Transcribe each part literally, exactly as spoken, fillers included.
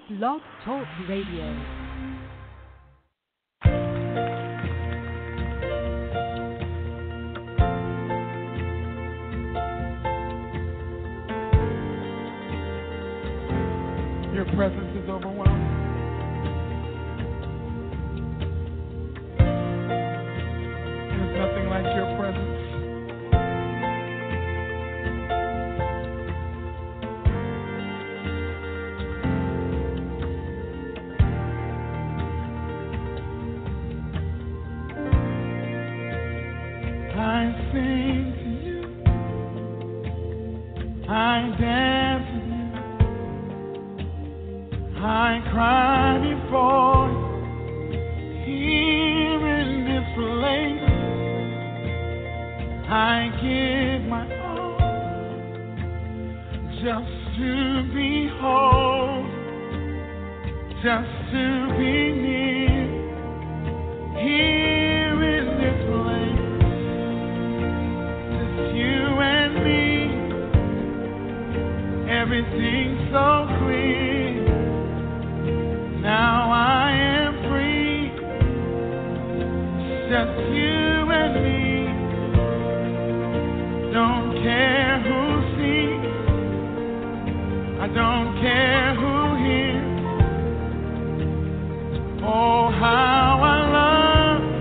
Blog Talk Radio. Your presence is overwhelming. There's nothing like your presence. I sing to you. I dance with you. I cry before you. Here in this place, I give my all just to behold, just to be near. Here in this place, just you and me. Everything's so clear. Now I am free, just you and me. Don't care who sees, I don't care who hears. Oh, how I love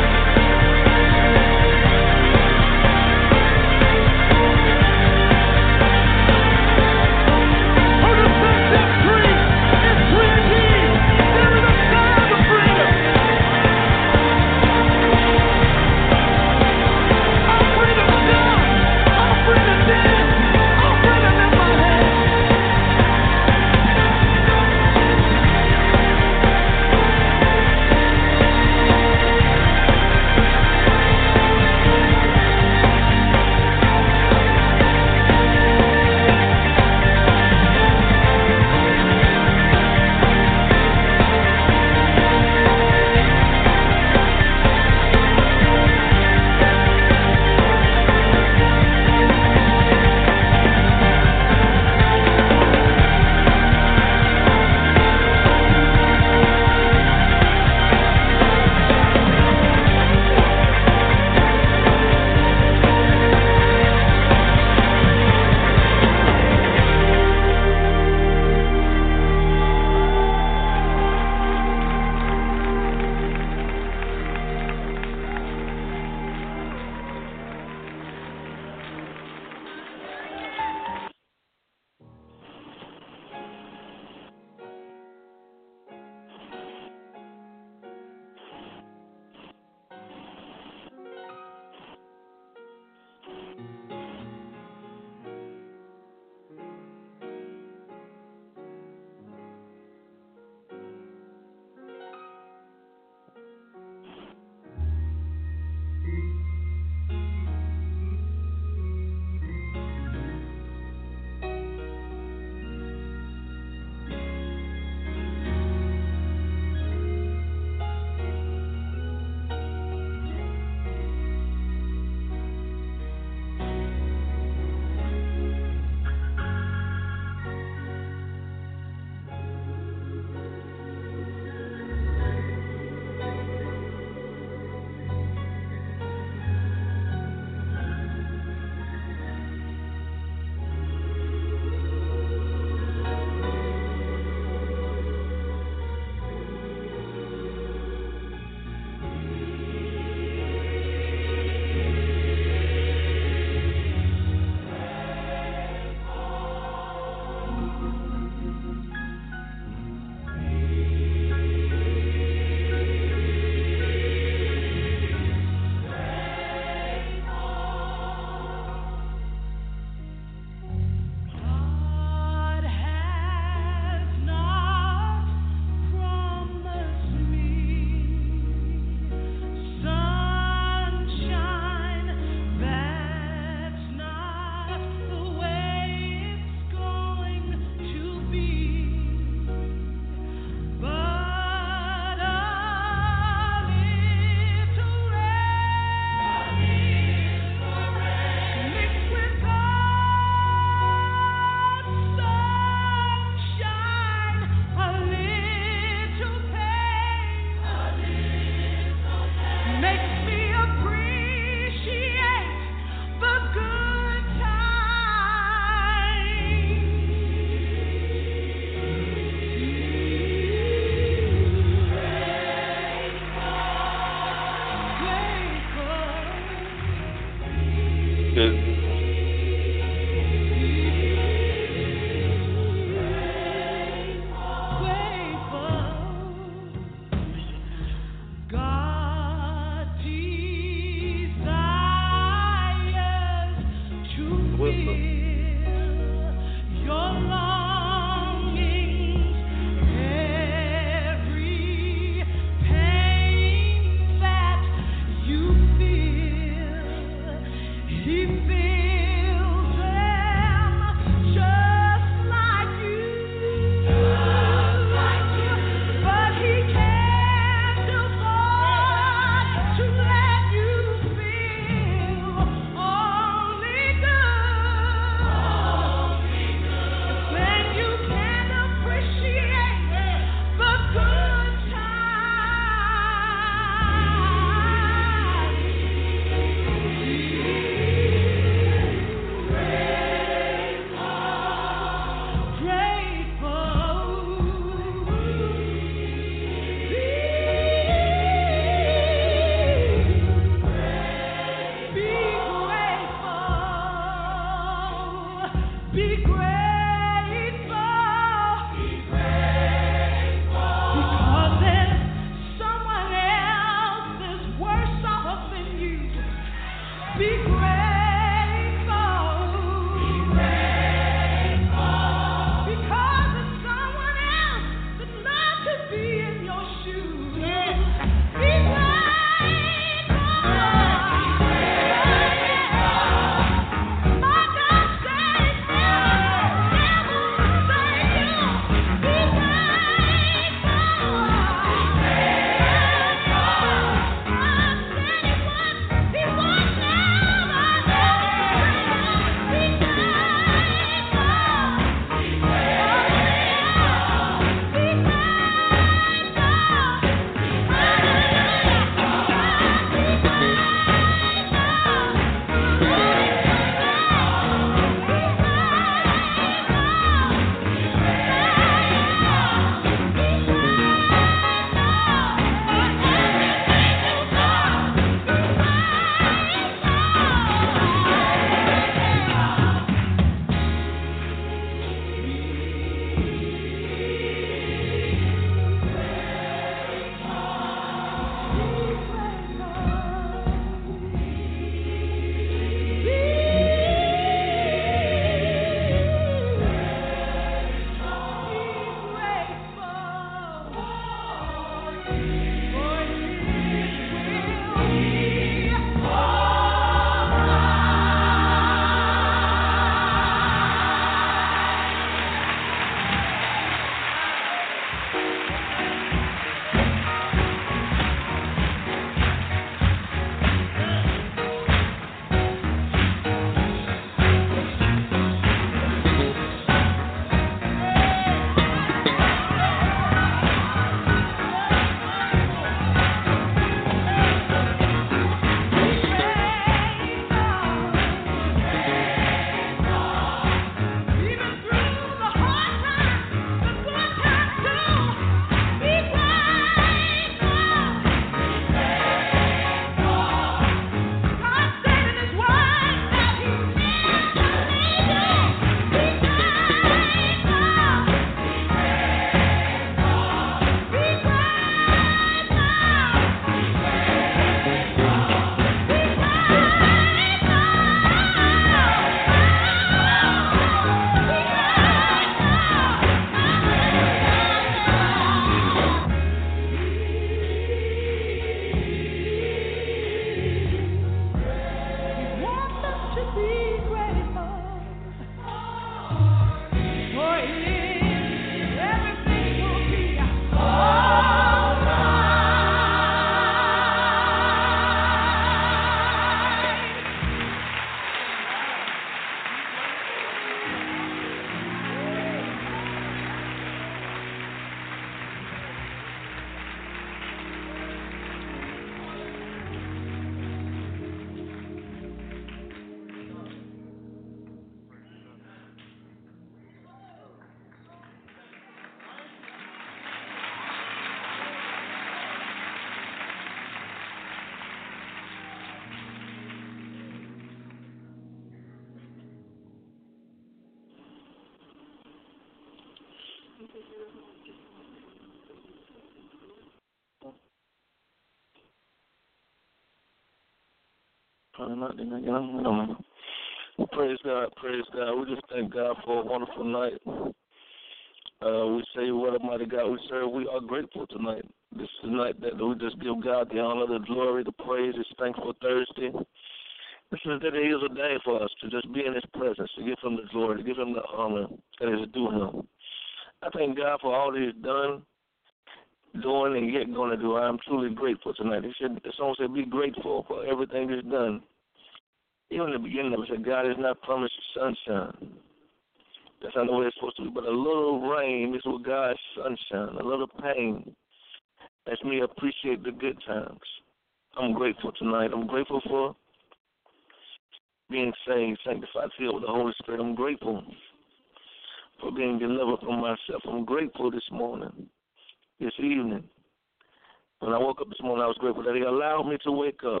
Praise God, praise God. We just thank God for a wonderful night. Uh, we say, what a mighty God we serve. We are grateful tonight. This is the night that we just give God the honor, the glory, the praise. It's Thankful Thursday. This is that it is a day for us to just be in His presence, to give Him the glory, to give Him the honor that is due Him. I thank God for all that He's done, doing, and yet going to do. I am truly grateful tonight. He said, the song said, be grateful for everything He's done. Even in the beginning of it said, God has not promised sunshine. That's not the way it's supposed to be. But a little rain is with God's sunshine. A little pain lets me appreciate the good times. I'm grateful tonight. I'm grateful for being saved, sanctified, filled with the Holy Spirit. I'm grateful for being delivered from myself. I'm grateful this morning, this evening. When I woke up this morning, I was grateful that He allowed me to wake up.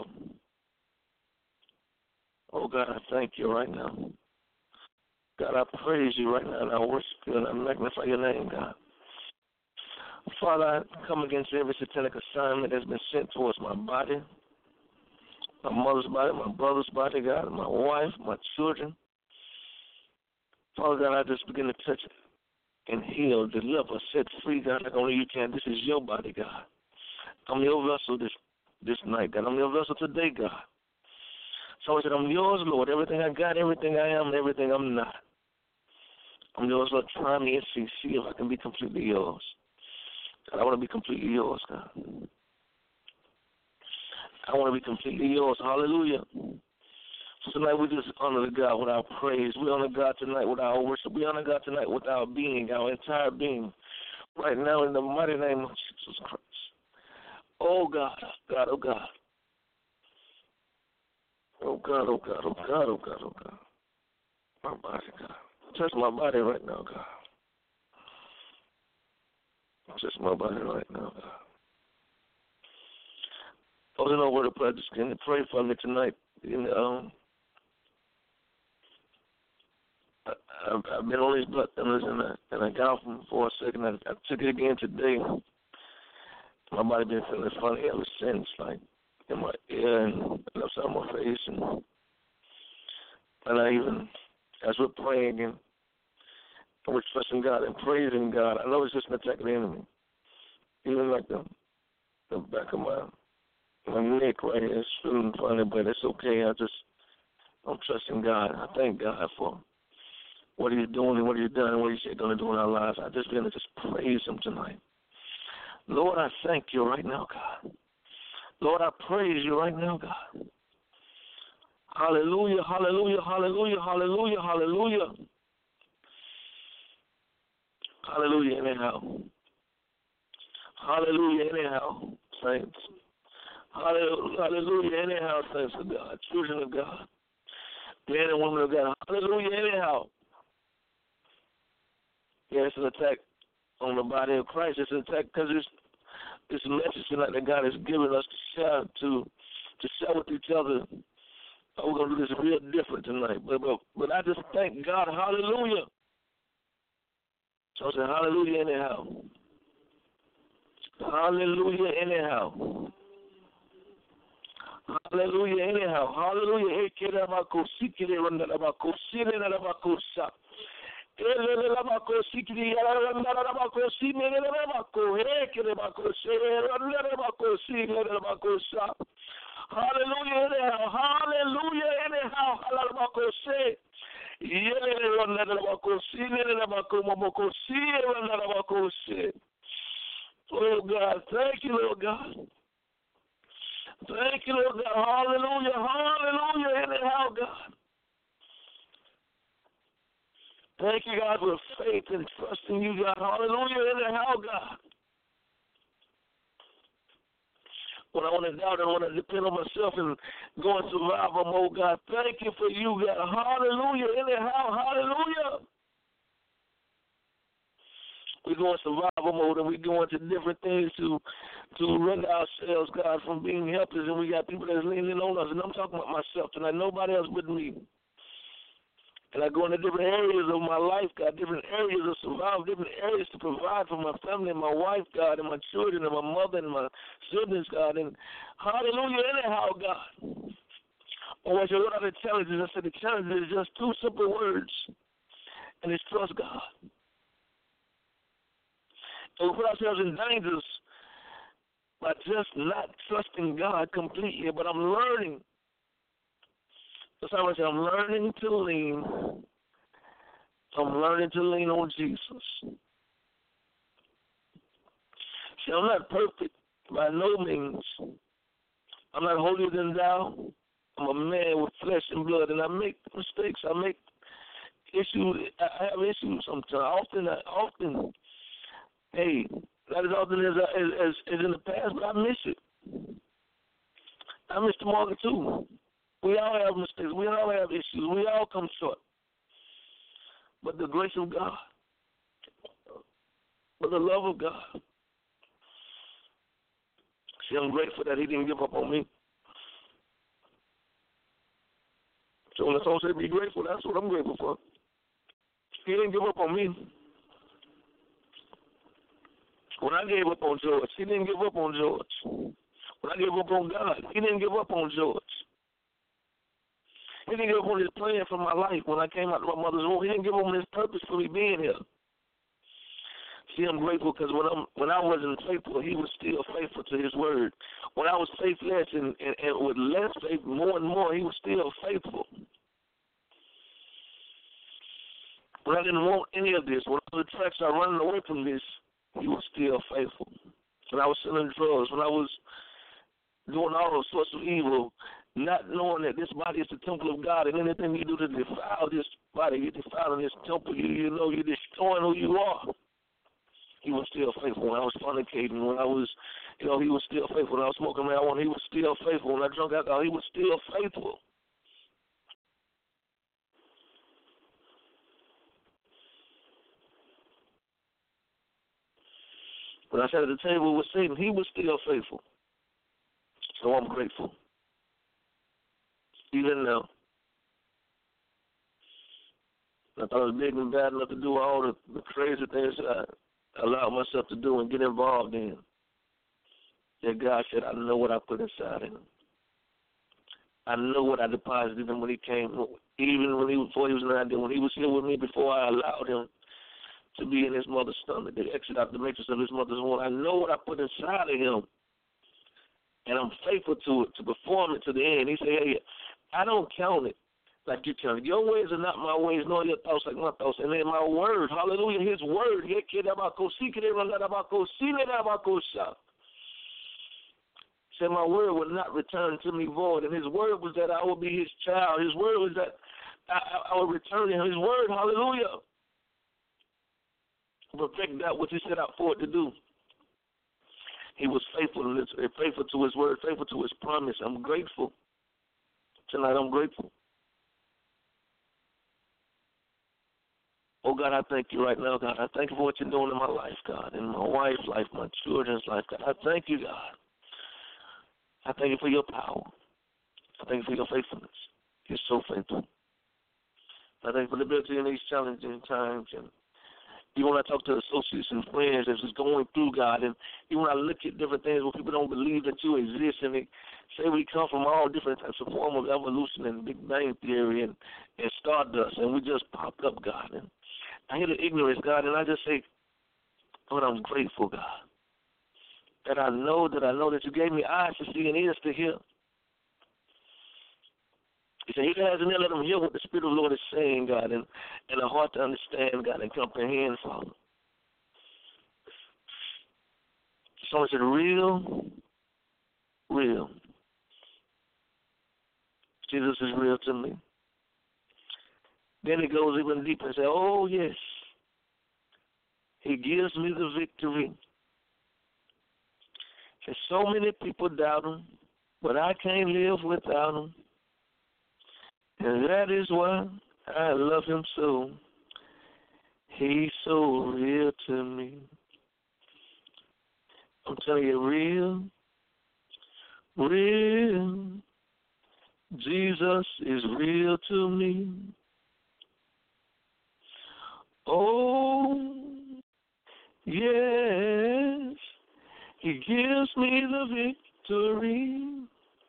Oh, God, I thank You right now. God, I praise You right now, and I worship You, and I magnify Your name, God. Father, I come against every satanic assignment that's been sent towards my body, my mother's body, my brother's body, God, my wife, my children. Father God, I just begin to touch it and heal, deliver, set free, God, like only You can. This is Your body, God. I'm Your vessel this, this night, God. I'm Your vessel today, God. So I said, I'm Yours, Lord. Everything I got, everything I am, and everything I'm not. I'm Yours, Lord. Try me and see, see if I can be completely Yours. God, I want to be completely Yours, God. I want to be completely Yours. Hallelujah. So tonight we just honor the God with our praise. We honor God tonight with our worship. We honor God tonight with our being, our entire being. Right now in the mighty name of Jesus Christ. Oh, God, God, oh, God. Oh, God, oh, God, oh, God, oh, God, oh, God. My body, God. Touch my body right now, God. Touch my body right now, God. Oh, there's no word of prayer. Just can you pray for me tonight? You know, um, I, I've, I've been on these blood thinners, and I, and I got off them for a second. I, I took it again today. My body been feeling funny ever since, like, in my ear and left side of my face, and and I even, as we're praying and we're trusting God and praising God, I know it's just an attack of the enemy. Even like the the back of my my neck right here is feeling funny, but it's okay. I just I'm trusting God. I thank God for what He's doing and what He's done and what He's going to do in our lives. I just going to just praise Him tonight. Lord, I thank You right now, God. Lord, I praise You right now, God. Hallelujah, hallelujah, hallelujah, hallelujah, hallelujah. Hallelujah, anyhow. Hallelujah, anyhow, saints. Hallelujah, hallelujah, anyhow, saints of God, children of God, men and women of God. Hallelujah, anyhow. Yeah, it's an attack on the body of Christ. It's an attack because it's this message tonight that God has given us to share to to share with each other. Oh, we're gonna do this real different tonight. But but but I just thank God, hallelujah. So I said, hallelujah anyhow. Hallelujah anyhow. Hallelujah anyhow. Hallelujah. Hallelujah, anyhow, hallelujah, anyhow, oh God, thank You, Lord God. Thank You, Lord God. Hallelujah, hallelujah, anyhow, God. Thank You, God, for faith and trusting You, God. Hallelujah, anyhow, God. When I want to doubt and I want to depend on myself and go in survival mode, God, thank You for You, God. Hallelujah, anyhow, hallelujah. We go in survival mode and we go into different things to to render ourselves, God, from being helpless, and we got people that's leaning on us, and I'm talking about myself tonight, nobody else but me. And I go into different areas of my life, God, different areas of survival, different areas to provide for my family and my wife, God, and my children and my mother and my siblings, God. And hallelujah, anyhow, God. Oh, as you look at the challenges, I said the challenges is just two simple words, and it's trust God. And we put ourselves in dangers by just not trusting God completely, but I'm learning. That's how I say I'm learning to lean. I'm learning to lean on Jesus. See, I'm not perfect by no means. I'm not holier than thou. I'm a man with flesh and blood, and I make mistakes. I make issues. I have issues sometimes. Often, I, often, hey, not as often as, I, as, as in the past, but I miss it. I miss the market too. We all have mistakes. We all have issues. We all come short. But the grace of God, but the love of God. See, I'm grateful that he didn't give up on me. So when someone says be grateful, that's what I'm grateful for. He didn't give up on me. When I gave up on George, he didn't give up on George. When I gave up on God, he didn't give up on George. He didn't give up on his plan for my life when I came out of my mother's womb. He didn't give up on his purpose for me being here. See, I'm grateful because when, I'm, when I wasn't faithful, he was still faithful to his word. When I was faithless and, and, and with less faith, more and more, he was still faithful. When I didn't want any of this, when the tracks are running away from this, he was still faithful. When I was selling drugs, when I was doing all those sorts of evil, not knowing that this body is the temple of God, and anything you do to defile this body, you're defiling this temple, you, you know, you're destroying who you are. He was still faithful. When I was fornicating, when I was, you know, he was still faithful. When I was smoking marijuana, he was still faithful. When I drank alcohol, he was still faithful. When I sat at the table with Satan, he was still faithful. So I'm grateful. Even now. I thought it was big and bad enough to do all the, the crazy things that I allowed myself to do and get involved in. That God said, I know what I put inside him. I know what I deposited in him when he came, even when he before he was an idea, when he was here with me before I allowed him to be in his mother's stomach, to exit out the matrix of his mother's womb. I know what I put inside of him, and I'm faithful to it, to perform it to the end. He said, hey, I don't count it like you count it. Your ways are not my ways, nor your thoughts like my thoughts. And then my word, hallelujah, his word, said my word would not return to me void. And his word was that I would be his child. His word was that I, I would return to him. His word, hallelujah, perfect that which he set out for it to do. He was faithful, faithful to his word, faithful to his promise. I'm grateful. Tonight I'm grateful. Oh, God, I thank you right now, God. I thank you for what you're doing in my life, God, in my wife's life, my children's life, God. I thank you, God. I thank you for your power. I thank you for your faithfulness. You're so faithful. I thank you for the ability in these challenging times. And even when I talk to associates and friends that's just going through, God, and even when I look at different things where people don't believe that you exist, and they say we come from all different types of form of evolution and Big Bang Theory and, and Stardust, and we just popped up, God. And I hear the ignorance, God, and I just say, Lord, I'm grateful, God, that I know that I know that you gave me eyes to see and ears to hear. He said, he that has an ear, let him hear what the Spirit of the Lord is saying, God, and, and a heart to understand, God, and comprehend, Father. Someone said, real, real. Jesus is real to me. Then he goes even deeper and says, oh, yes, he gives me the victory. There's so many people doubt him, but I can't live without him. And that is why I love him so. He's so real to me. I'm telling you, real, real. Jesus is real to me. Oh, yes, he gives me the victory.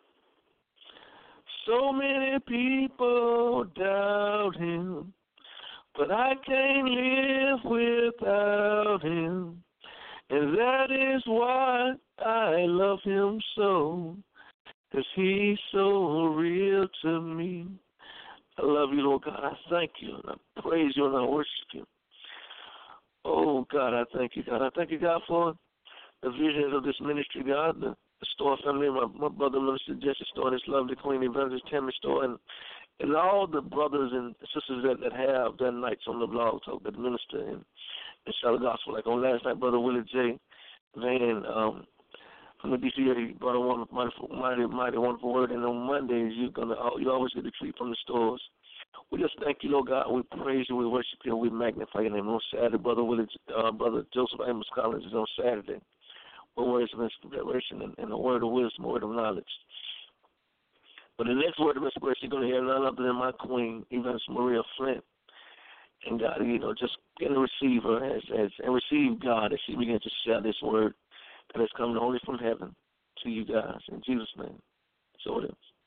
So many people doubt him, but I can't live without him. And that is why I love him so, 'cause he's so real to me. I love you, Lord God. I thank you, and I praise you, and I worship you. Oh, God, I thank you, God. I thank you, God, for the vision of this ministry, God, the, the Store family, my, my brother, Minister Jesse Store, and his lovely Queen Evangelist Tammy Store, and, and all the brothers and sisters that, that have done nights on the blog talk that minister and, and share the gospel. Like on last night, Brother Willie J. Van um, from the D C area, he brought a wonderful, mighty, mighty, mighty wonderful word, and on Mondays, you're gonna, you always get a treat from the stores. We just thank you, Lord God. We praise you, we worship you, and we magnify your name. On Saturday, Brother Willie, uh, Brother Joseph Amos Collins is on Saturday. Words of inspiration and, and a word of wisdom, a word of knowledge. But the next word of inspiration, you're going to hear none other than my queen, Evangelist Maria Flint. And God, you know, just get to receive her as, as, and receive God as she begins to share this word that has come only from heaven to you guys. In Jesus' name. So it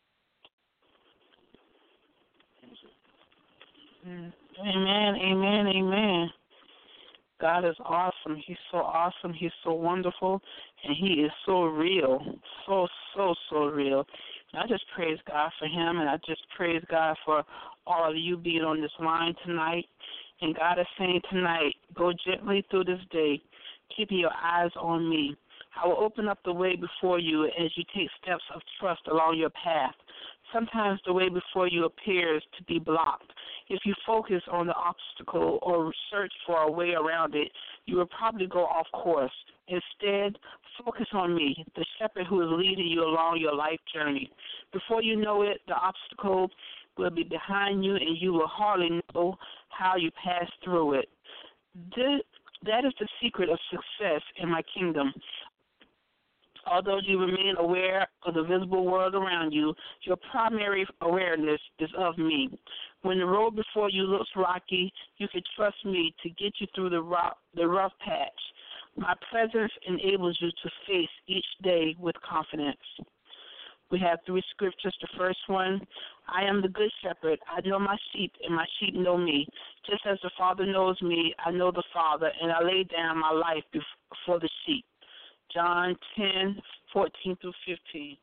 is. Amen, amen, amen. God is awesome. He's so awesome. He's so wonderful. And he is so real. So, so, so real. And I just praise God for him, and I just praise God for all of you being on this line tonight. And God is saying tonight, go gently through this day, keeping your eyes on me. I will open up the way before you as you take steps of trust along your path. Sometimes the way before you appears to be blocked. If you focus on the obstacle or search for a way around it, you will probably go off course. Instead, focus on me, the shepherd who is leading you along your life journey. Before you know it, the obstacle will be behind you, and you will hardly know how you passed through it. This, that is the secret of success in my kingdom. Although you remain aware of the visible world around you, your primary awareness is of me. When the road before you looks rocky, you can trust me to get you through the rough, the rough patch. My presence enables you to face each day with confidence. We have three scriptures. The first one, I am the good shepherd. I know my sheep, and my sheep know me. Just as the Father knows me, I know the Father, and I lay down my life for the sheep. John ten, fourteen through fifteen.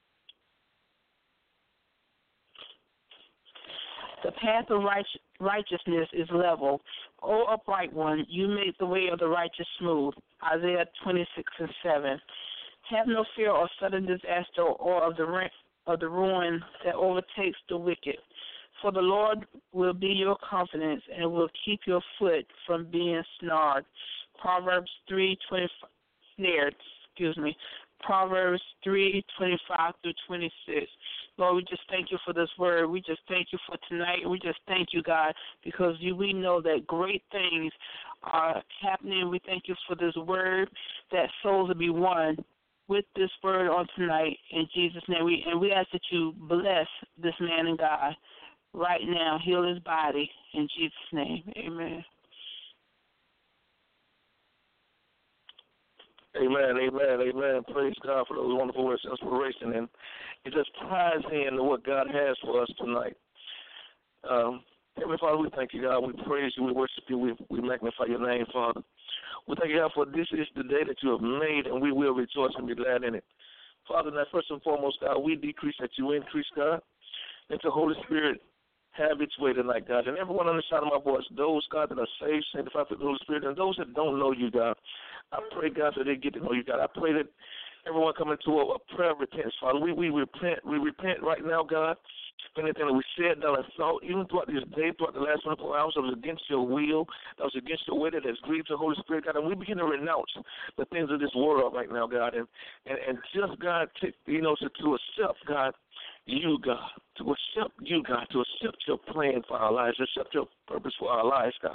The path of righteousness is level. O upright one, you make the way of the righteous smooth. Isaiah twenty-six and seven. Have no fear of sudden disaster or of the of the ruin that overtakes the wicked. For the Lord will be your confidence and will keep your foot from being snared. Proverbs three twenty-five. Snared, excuse me. Proverbs three twenty-five through twenty-six. Lord, we just thank you for this word. We just thank you for tonight. We just thank you, God, because you, we know that great things are happening. We thank you for this word, that souls will be won with this word on tonight. In Jesus' name, we and we ask that you bless this man and God right now. Heal his body in Jesus' name. Amen. Amen, amen, amen. Praise God for those wonderful words of inspiration. And it just ties into what God has for us tonight. Um, Heavenly Father, we thank you, God. We praise you. We worship you. We, we magnify your name, Father. We thank you, God, for this is the day that you have made, and we will rejoice and be glad in it. Father, now first and foremost, God, we decrease that you increase, God. Let the Holy Spirit have its way tonight, God. And everyone on the side of my voice, those, God, that are saved, sanctified through the Holy Spirit, and those that don't know you, God, I pray, God, that they get to know you, God. I pray that everyone come into a, a prayer of repentance, Father. We we repent. We repent right now, God, for anything that we said, that I thought, even throughout this day, throughout the last twenty-four hours, that was against your will, that was against your way, that has grieved the Holy Spirit, God. And we begin to renounce the things of this world right now, God. And, and, and just, God, to, you know, to, to accept, God, you, God, to accept you, God, to accept your plan for our lives, to accept your purpose for our lives, God.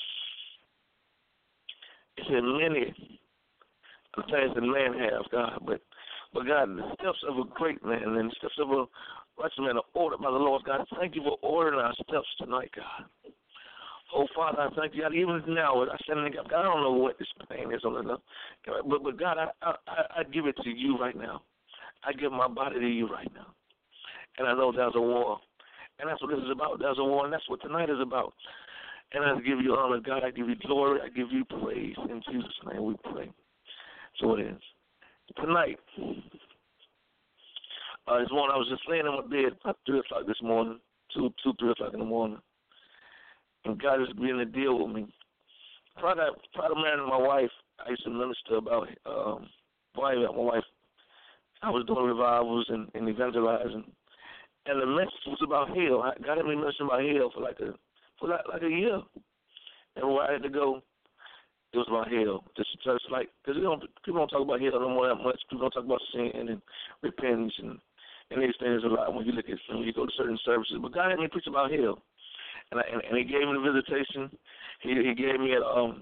It's in many things that man has, God, but, but God, the steps of a great man and the steps of a righteous man are ordered by the Lord, God. Thank you for ordering our steps tonight, God. Oh, Father, I thank you. God, even now, I said, God, I don't know what this pain is, on the, but, but God, I, I, I give it to you right now. I give my body to you right now. And I know there's a war. And that's what this is about. There's a war, and that's what tonight is about. And I give you honor, God. I give you glory. I give you praise. In Jesus' name we pray. So it is. Tonight, uh, this morning I was just laying in my bed about three o'clock this morning, two, two, three o'clock in the morning. And God is beginning to deal with me. Prior to, prior to marrying my wife, I used to minister about, um, why my wife, I was doing revivals and, and evangelizing. And the message was about hell. God had me ministering about hell for like a for like, like a year. And where I had to go, it was about hell. Just church, like, because people don't talk about hell no more that much. People don't talk about sin and repentance and, and these things a lot when you look at when you go to certain services. But God had me preach about hell. And, I, and, and he gave me the visitation. He, he gave me, a, um,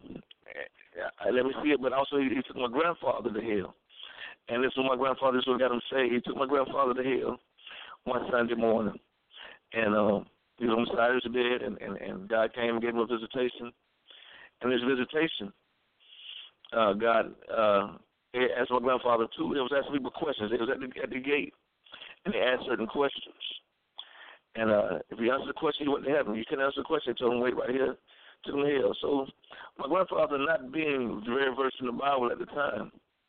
I let me see it, but also he, he took my grandfather to hell. And this was my grandfather, this is what got him saved. He took my grandfather to hell one Sunday morning, and um, he was on the side of his bed, and, and, and God came and gave him a visitation. And this visitation, uh, God uh, asked my grandfather too. It was asking people questions. It was at the, at the gate, and he asked certain questions. And uh, if he answered the question, he went to heaven. You couldn't answer the question, he told him, wait right here, took him to hell. So my grandfather, not being very versed in the Bible at the time,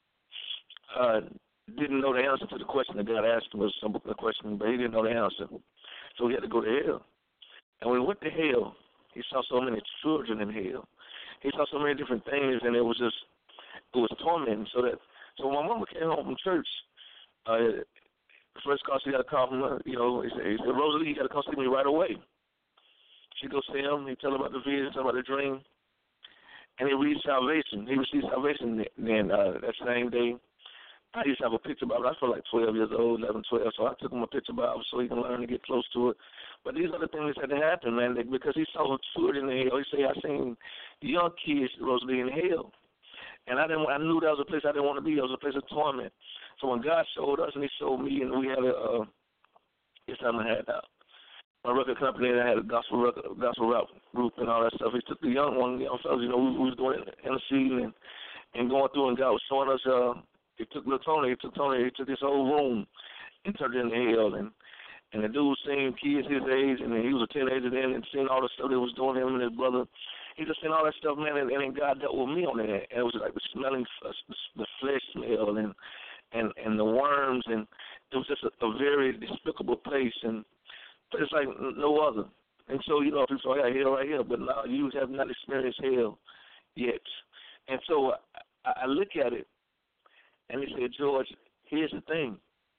uh, didn't know the answer to the question that God asked him. It was a simple question, but he didn't know the answer. So he had to go to hell. And when he went to hell, he saw so many children in hell. He saw so many different things, and it was just, it was tormenting. So that, so when my mama came home from church, uh, the first call she got to call from her, you know, he said, he said, Rosalie, you got to come see me right away. She go see him, he tell her about the vision, tell her about the dream, and he reads salvation. He received salvation then uh, that same day. I used to have a picture Bible. I felt like twelve years old, eleven, twelve, so I took him a picture Bible so he can learn to get close to it. But these are the things that had to happen, man, because he saw children in hell. He said, I seen young kids, Rosalie, in hell. And I didn't. I knew that was a place I didn't want to be. It was a place of torment. So when God showed us and he showed me, and we had a, uh, this time I had uh, my record company, and I had a gospel record, gospel rap group and all that stuff. He took the young one, young fellas, you know, we, we was doing interceding and, and going through, and God was showing us, uh, he took little Tony, he took Tony, he took this whole room and turned it into hell. And, and the dude was seeing kids his age, and he was a teenager then, and seeing all the stuff that was doing him and his brother. He just seen all that stuff, man, and, and then God dealt with me on that. And it was like the smelling, the flesh smell, and and and the worms, and it was just a, a very despicable place, and it's like no other. And so, you know, people say, oh, yeah, hell right here, but no, you have not experienced hell yet. And so I, I look at it, and he said, George, here's the thing.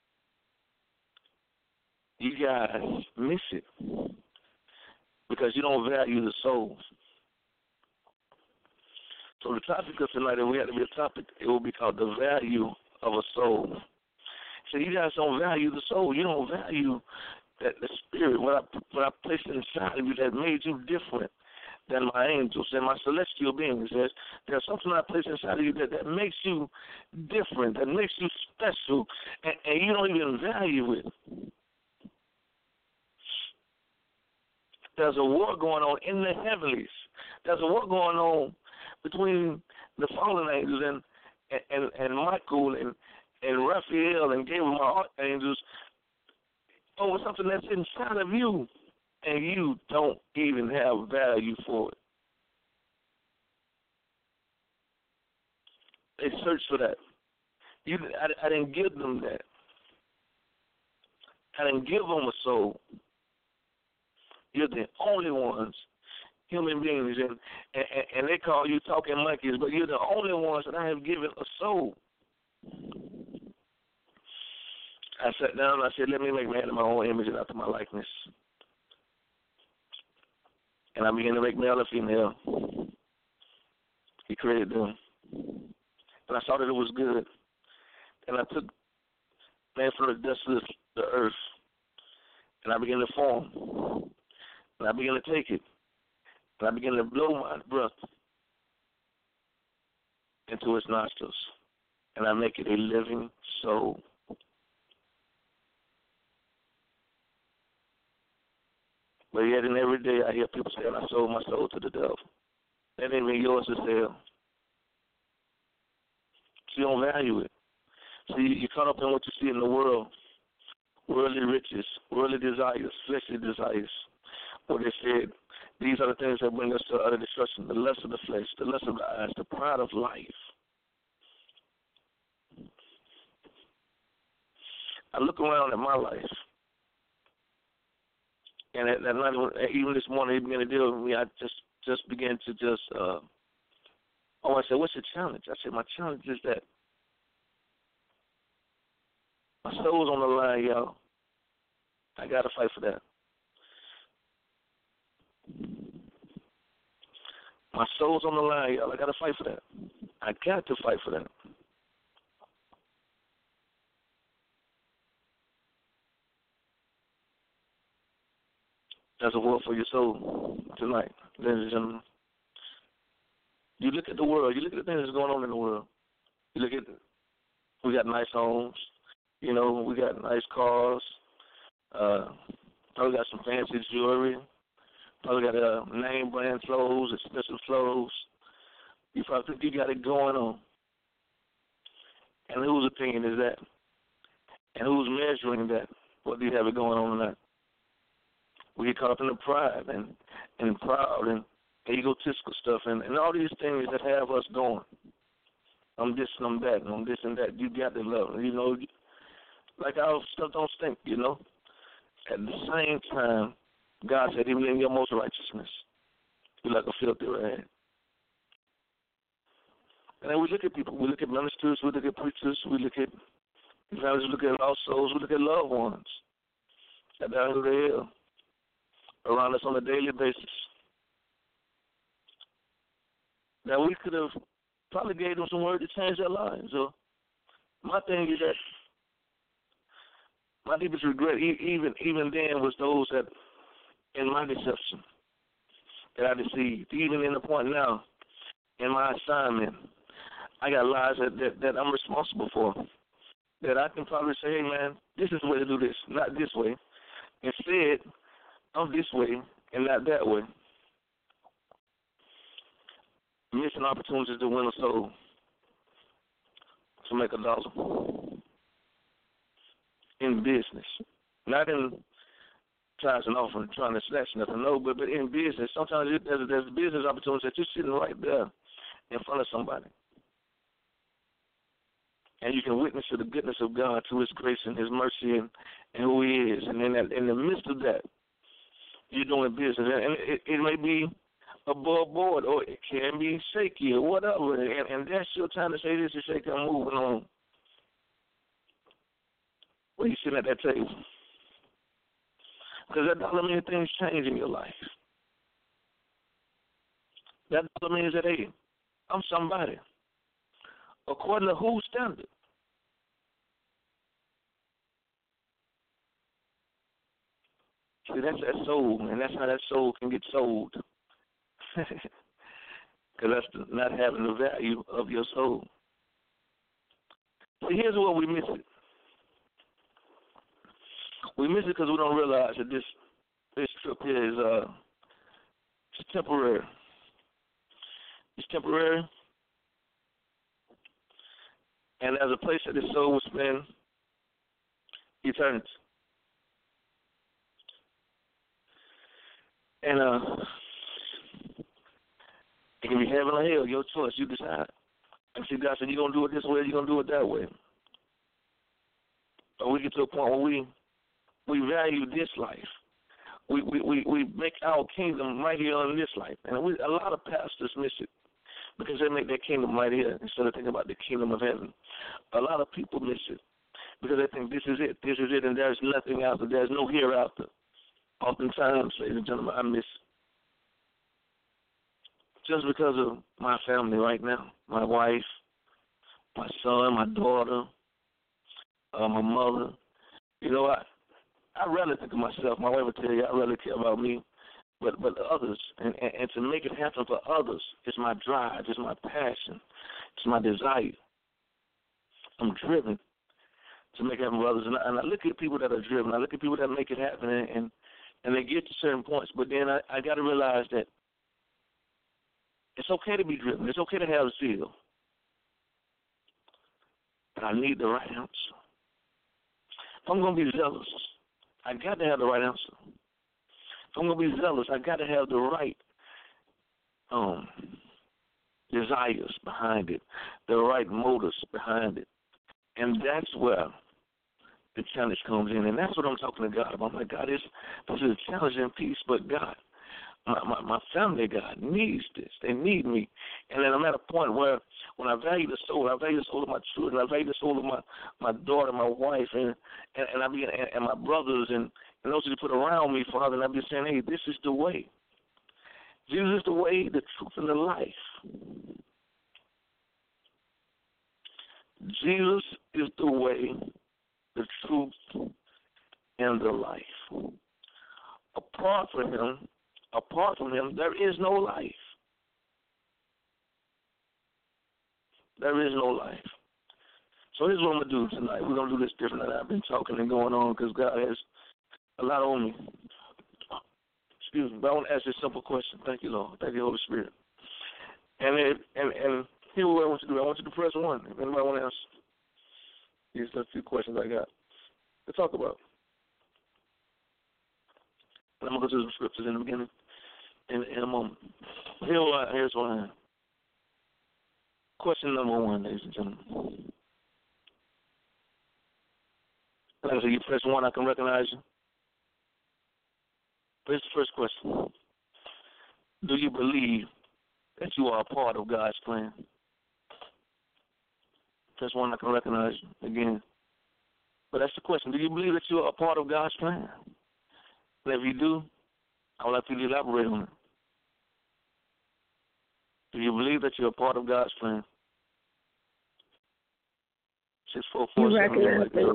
You guys miss it because you don't value the soul. So the topic of tonight, if we had to be a topic, it would be called the value of a soul. So you guys don't value the soul. You don't value that the spirit, what I, what I placed inside of you that made you different than my angels and my celestial beings. There's, there's something I placed inside of you that, that makes you different, that makes you special, and, and you don't even value it. There's a war going on in the heavenlies. There's a war going on between the fallen angels and and, and Michael and, and Raphael and Gabriel, my archangels, over something that's inside of you, and you don't even have value for it. They searched for that. You, I, I didn't give them that. I didn't give them a soul. You're the only ones, human beings, and, and, and they call you talking monkeys, but you're the only ones that I have given a soul. I sat down and I said, let me make man in my own image and after my likeness. And I began to make male and female. He created them. And I saw that it was good. And I took man from the dust of the earth, and I began to form. And I began to take it. And I began to blow my breath into its nostrils. And I make it a living soul. But yet and every day I hear people saying, I sold my soul to the devil. That ain't even yours to sell. So you don't value it. So you, you're caught up in what you see in the world. Worldly riches, worldly desires, fleshly desires. What they said, these are the things that bring us to utter destruction. The lust of the flesh, the lust of the eyes, the pride of life. I look around at my life, and at, at night, even this morning, he began to deal with me. I just, just began to just, uh, oh, I said, what's your challenge? I said, my challenge is that my soul's on the line, y'all. I got to fight for that. My soul's on the line, y'all. I got to fight for that. I got to fight for that. That's a war for your soul tonight, ladies and gentlemen. You look at the world. You look at the things that's going on in the world. You look at, we got nice homes. You know, we got nice cars. Uh, probably got some fancy jewelry. Probably got uh, name brand clothes, expensive clothes. You probably think you got it going on. And whose opinion is that? And who's measuring that? What do you have it going on tonight? We get caught up in the pride and, and proud and egotistical stuff and, and all these things that have us going. I'm this and I'm that and I'm this and that. You got to love. You know, like our stuff don't stink, you know. At the same time, God said, even in your most righteousness, you're like a filthy rag. And then we look at people. We look at ministers. We look at preachers. We look at evangelists. We look at lost souls. We look at loved ones at the end of the hill around us on a daily basis. Now, we could have probably gave them some word to change their lives. So my thing is that my deepest regret, even even then, was those that, in my deception, that I deceived. Even in the point now, in my assignment, I got lies that, that, that I'm responsible for. That I can probably say, hey, man, this is the way to do this, not this way. Instead, I'm this way and not that way. Missing opportunities to win a soul, to make a dollar. In business, not in tithes and offering, trying to snatch nothing, no, but, but in business, sometimes there's, there's business opportunities that you're sitting right there in front of somebody. And you can witness to the goodness of God, to His grace and His mercy and, and who He is. And in, that, in the midst of that, you're doing business. And it, it may be above board or it can be shaky or whatever. And, and that's your time to say this is shaky, I'm moving on. When you're sitting at that table. Because that doesn't mean things change in your life. That doesn't mean that, hey, I'm somebody. According to whose standard? See, that's that soul, and that's how that soul can get sold. Because that's the, not having the value of your soul. See, here's where we miss it. We miss it because we don't realize that this this trip here is uh it's temporary. It's temporary, and there's a place that the soul will spend eternity. And uh, it can be heaven or hell, your choice. You decide. And see, God said, you're gonna do it this way, you're gonna do it that way. But we get to a point where we We value this life. We, we we we make our kingdom right here on this life. And we, a lot of pastors miss it because they make their kingdom right here instead of thinking about the kingdom of heaven. A lot of people miss it because they think this is it, this is it, and there's nothing out there. There's no hereafter. Oftentimes, ladies and gentlemen, I miss it. Just because of my family right now, my wife, my son, my daughter, uh, my mother. You know, I I rarely think of myself. My wife will tell you I rarely care about me, but but others. And, and, and to make it happen for others is my drive, is my passion, it's my desire. I'm driven to make it happen for others. And I, and I look at people that are driven. I look at people that make it happen, and, and and they get to certain points, but then I, I got to realize that it's okay to be driven. It's okay to have zeal. But I need the right answer. If I'm going to be zealous, I got to have the right answer. If I'm going to be zealous, I got to have the right um, desires behind it, the right motives behind it. And that's where the challenge comes in. And that's what I'm talking to God about. I'm like, God, this, this is a challenging piece, but God, my, my, my family, God, needs this. They need me. And then I'm at a point where when I value the soul, I value the soul of my children, I value the soul of my, my daughter, my wife, and, and, and I be and, and my brothers and, and those who put around me, Father, and I be saying, hey, this is the way. Jesus is the way, the truth, and the life. Jesus is the way, the truth, and the life. Apart from him, apart from him, there is no life. There is no life. So here's what I'm going to do tonight. We're going to do this different than I've been talking and going on because God has a lot on me. Excuse me, but I want to ask you a simple question. Thank you, Lord. Thank you, Holy Spirit. And it, and and here's what I want you to do. I want you to press one. If anybody want to answer, these are a few questions I got to talk about. And I'm going to go to some scriptures in the beginning in, in a moment. Here what I, here's what I have. Question number one, ladies and gentlemen. Like I said, you press one, I can recognize you. Here's the first question. Do you believe that you are a part of God's plan? Press one, I can recognize you again. But that's the question. Do you believe that you are a part of God's plan? And if you do, I would like you to elaborate on it. Do you believe that you're a part of God's plan? Six four four You seven. recognize me?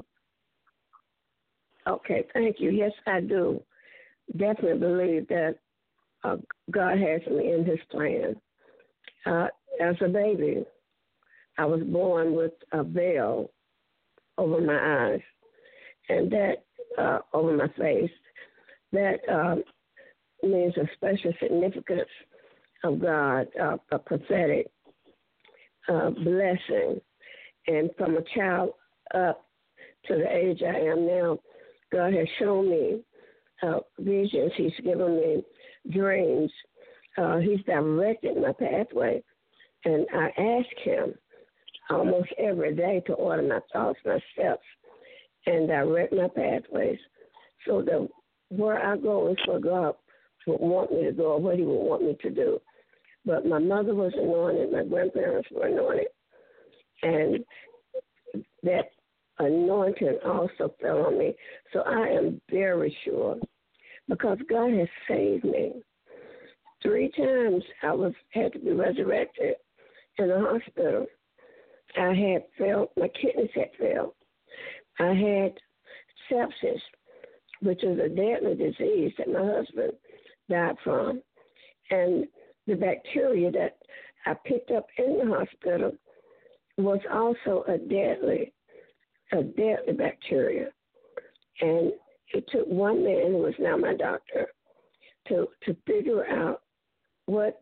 Okay, thank you. Yes, I do. Definitely believe that uh, God has me in his plan. Uh, as a baby, I was born with a veil over my eyes and that uh, over my face. That uh, means a special significance of God, uh, a prophetic uh, blessing. And from a child up to the age I am now, God has shown me uh, visions. He's given me dreams. Uh, he's directed my pathway. And I ask him almost every day to order my thoughts, my steps, and direct my pathways so that where I go is where God would want me to go or what he would want me to do. But my mother was anointed. My grandparents were anointed. And that anointing also fell on me. So I am very sure because God has saved me. Three times I was had to be resurrected in the hospital. I had failed, my kidneys had failed. I had sepsis, which is a deadly disease that my husband died from. And the bacteria that I picked up in the hospital was also a deadly, a deadly bacteria. And it took one man, who is now my doctor, to, to figure out what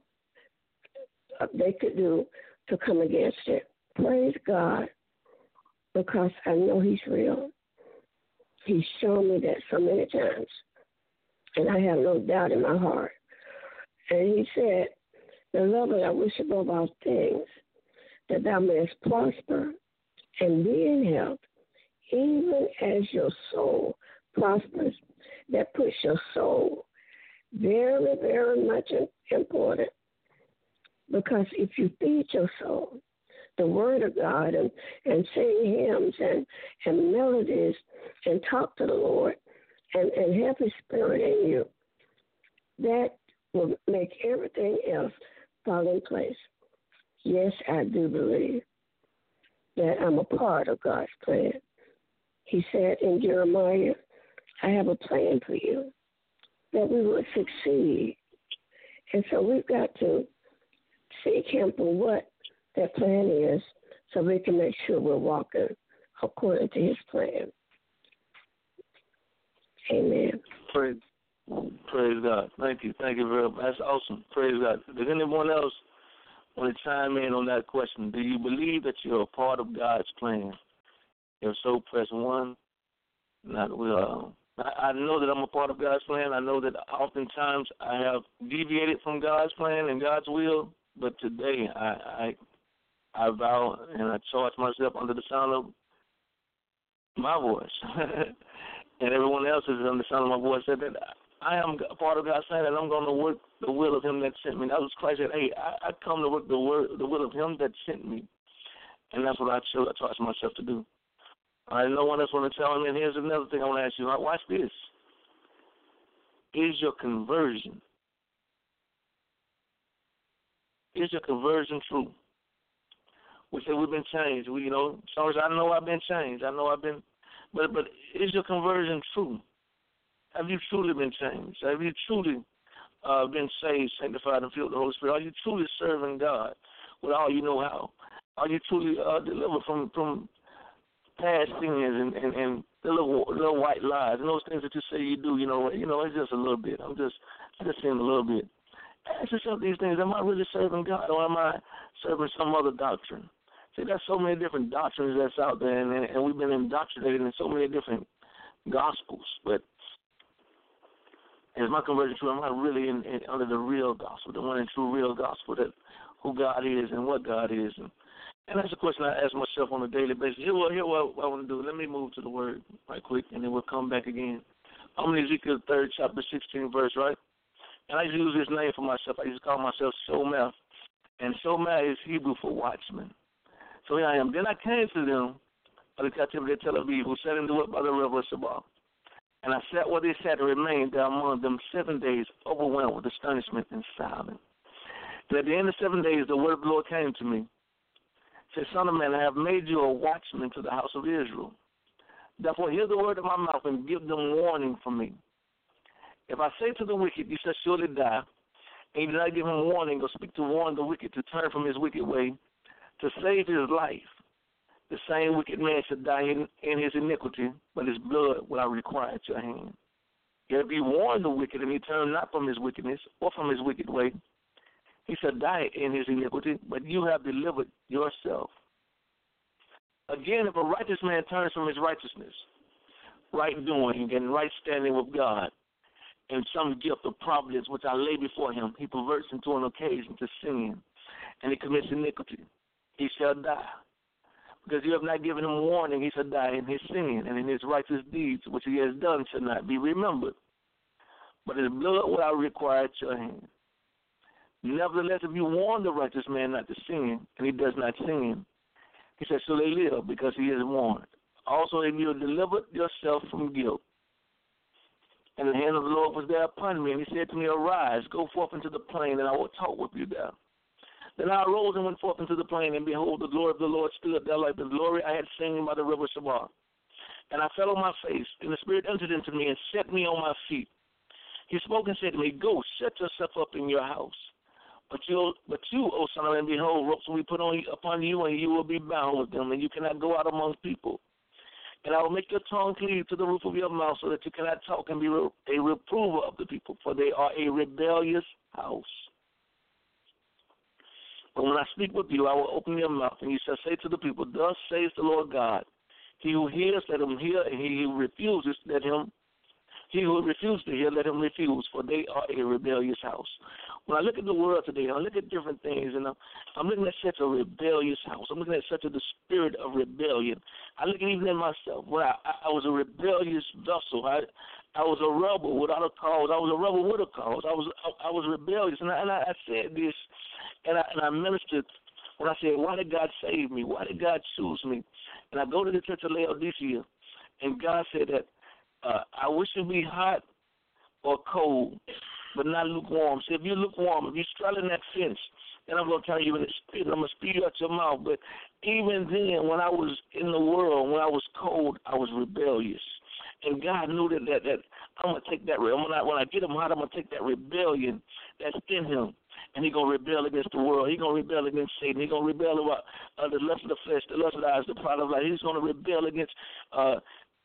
they could do to come against it. Praise God, because I know he's real. He's shown me that so many times, and I have no doubt in my heart. And he said, Beloved, I wish above all things that thou mayest prosper and be in health, even as your soul prospers. That puts your soul very, very much important, because if you feed your soul the word of God and, and sing hymns and, and melodies and talk to the Lord and, and have his spirit in you, that will make everything else fall in place. Yes, I do believe that I'm a part of God's plan. He said in Jeremiah, I have a plan for you, that we will succeed. And so we've got to seek him for what that plan is so we can make sure we're walking according to his plan. Amen. Praise, Praise God. Thank you. Thank you very much. That's awesome. Praise God. Does anyone else want to chime in on that question? Do you believe that you're a part of God's plan? If so, press one. Not will. I, I know that I'm a part of God's plan. I know that oftentimes I have deviated from God's plan and God's will, but today I I, I vow and I charge myself under the sound of my voice. And everyone else is under the sound of my voice, said that I am a part of God's plan, and I'm going to work the will of Him that sent me. That was Christ said, hey, I, I come to work the word, the will of Him that sent me. And that's what I chose, I charge myself to do. All right, no one else want to tell me. And here's another thing I want to ask you. Right, watch this. Is your conversion, is your conversion true? We say we've been changed. We, you know, so I know I've been changed. I know I've been, but but is your conversion true? Have you truly been changed? Have you truly uh, been saved, sanctified, and filled with the Holy Spirit? Are you truly serving God with all you know how? Are you truly uh, delivered from, from past sins and, and, and the little, little white lies and those things that you say you do? You know, you know, it's just a little bit. I'm just, I'm just saying a little bit. Ask yourself these things. Am I really serving God, or am I serving some other doctrine? See, there's so many different doctrines that's out there, and, and we've been indoctrinated in so many different gospels, but is my conversion true? Am I really in, in, under the real gospel, the one and true real gospel, that who God is and what God is? And, and that's a question I ask myself on a daily basis. Here, what, here what, what I want to do. Let me move to the Word right quick, and then we'll come back again. I'm in Ezekiel third chapter, sixteen verse, right? And I used to use this name for myself. I used to call myself Shomer. And Shomer is Hebrew for watchman. So here I am. Then I came to them of the captivity of Tel Aviv, who sat in the wood by the river of Sabah. And I sat where they sat and remained there among them seven days, overwhelmed with astonishment and silent. And at the end of seven days, the word of the Lord came to me. Said, Son of man, I have made you a watchman to the house of Israel. Therefore, hear the word of my mouth and give them warning from me. If I say to the wicked, you shall surely die, and you do not give him warning or speak to warn the wicked to turn from his wicked way, to save his life, the same wicked man should die in, in his iniquity, but his blood will I require at your hand. If you warn the wicked and he turn not from his wickedness or from his wicked way, he shall die in his iniquity, but you have delivered yourself. Again, if a righteous man turns from his righteousness, right doing and right standing with God, and some gift of providence which I lay before him, he perverts into an occasion to sin, and he commits iniquity, he shall die. Because you have not given him warning, he shall die in his sin, and in his righteous deeds which he has done shall not be remembered. But his blood will I require at your hand. Nevertheless, if you warn the righteous man not to sin, and he does not sin, he shall surely live, because he is warned. Also, if you have delivered yourself from guilt, and the hand of the Lord was there upon me, and he said to me, Arise, go forth into the plain, and I will talk with you there. Then I arose and went forth into the plain, and behold, the glory of the Lord stood there like the glory I had seen by the river Sabah. And I fell on my face, and the Spirit entered into me and set me on my feet. He spoke and said to me, Go, set yourself up in your house. But you, but you, O son of man, behold, ropes will be put on upon you, and you will be bound with them, and you cannot go out among people. And I will make your tongue cleave to the roof of your mouth, so that you cannot talk and be a reprover of the people, for they are a rebellious house. But when I speak with you, I will open your mouth, and you shall say to the people, Thus says the Lord God, He who hears, let him hear, and he who refuses, let him He who refuses to hear, let him refuse, for they are a rebellious house. When I look at the world today, I look at different things, and I'm, I'm looking at such a rebellious house. I'm looking at such a the spirit of rebellion. I look at even in myself. When I, I, I was a rebellious vessel. I I was a rebel without a cause. I was a rebel with a cause. I was I, I was rebellious, and I, and I, I said this, and I, and I ministered when I said, why did God save me? Why did God choose me? And I go to the church of Laodicea, and God said that, Uh, I wish you'd be hot or cold, but not lukewarm. So if you're lukewarm, if you're straddling that fence, then I'm going to turn you in the spirit. I'm going to spew you out your mouth. But even then, when I was in the world, when I was cold, I was rebellious. And God knew that, that, that I'm going to take that, when I, when I get him hot, I'm going to take that rebellion that's in him. And he's going to rebel against the world. He's going to rebel against Satan. He's going to rebel about uh, the lust of the flesh, the lust of the eyes, the pride of life. He's going to rebel against uh,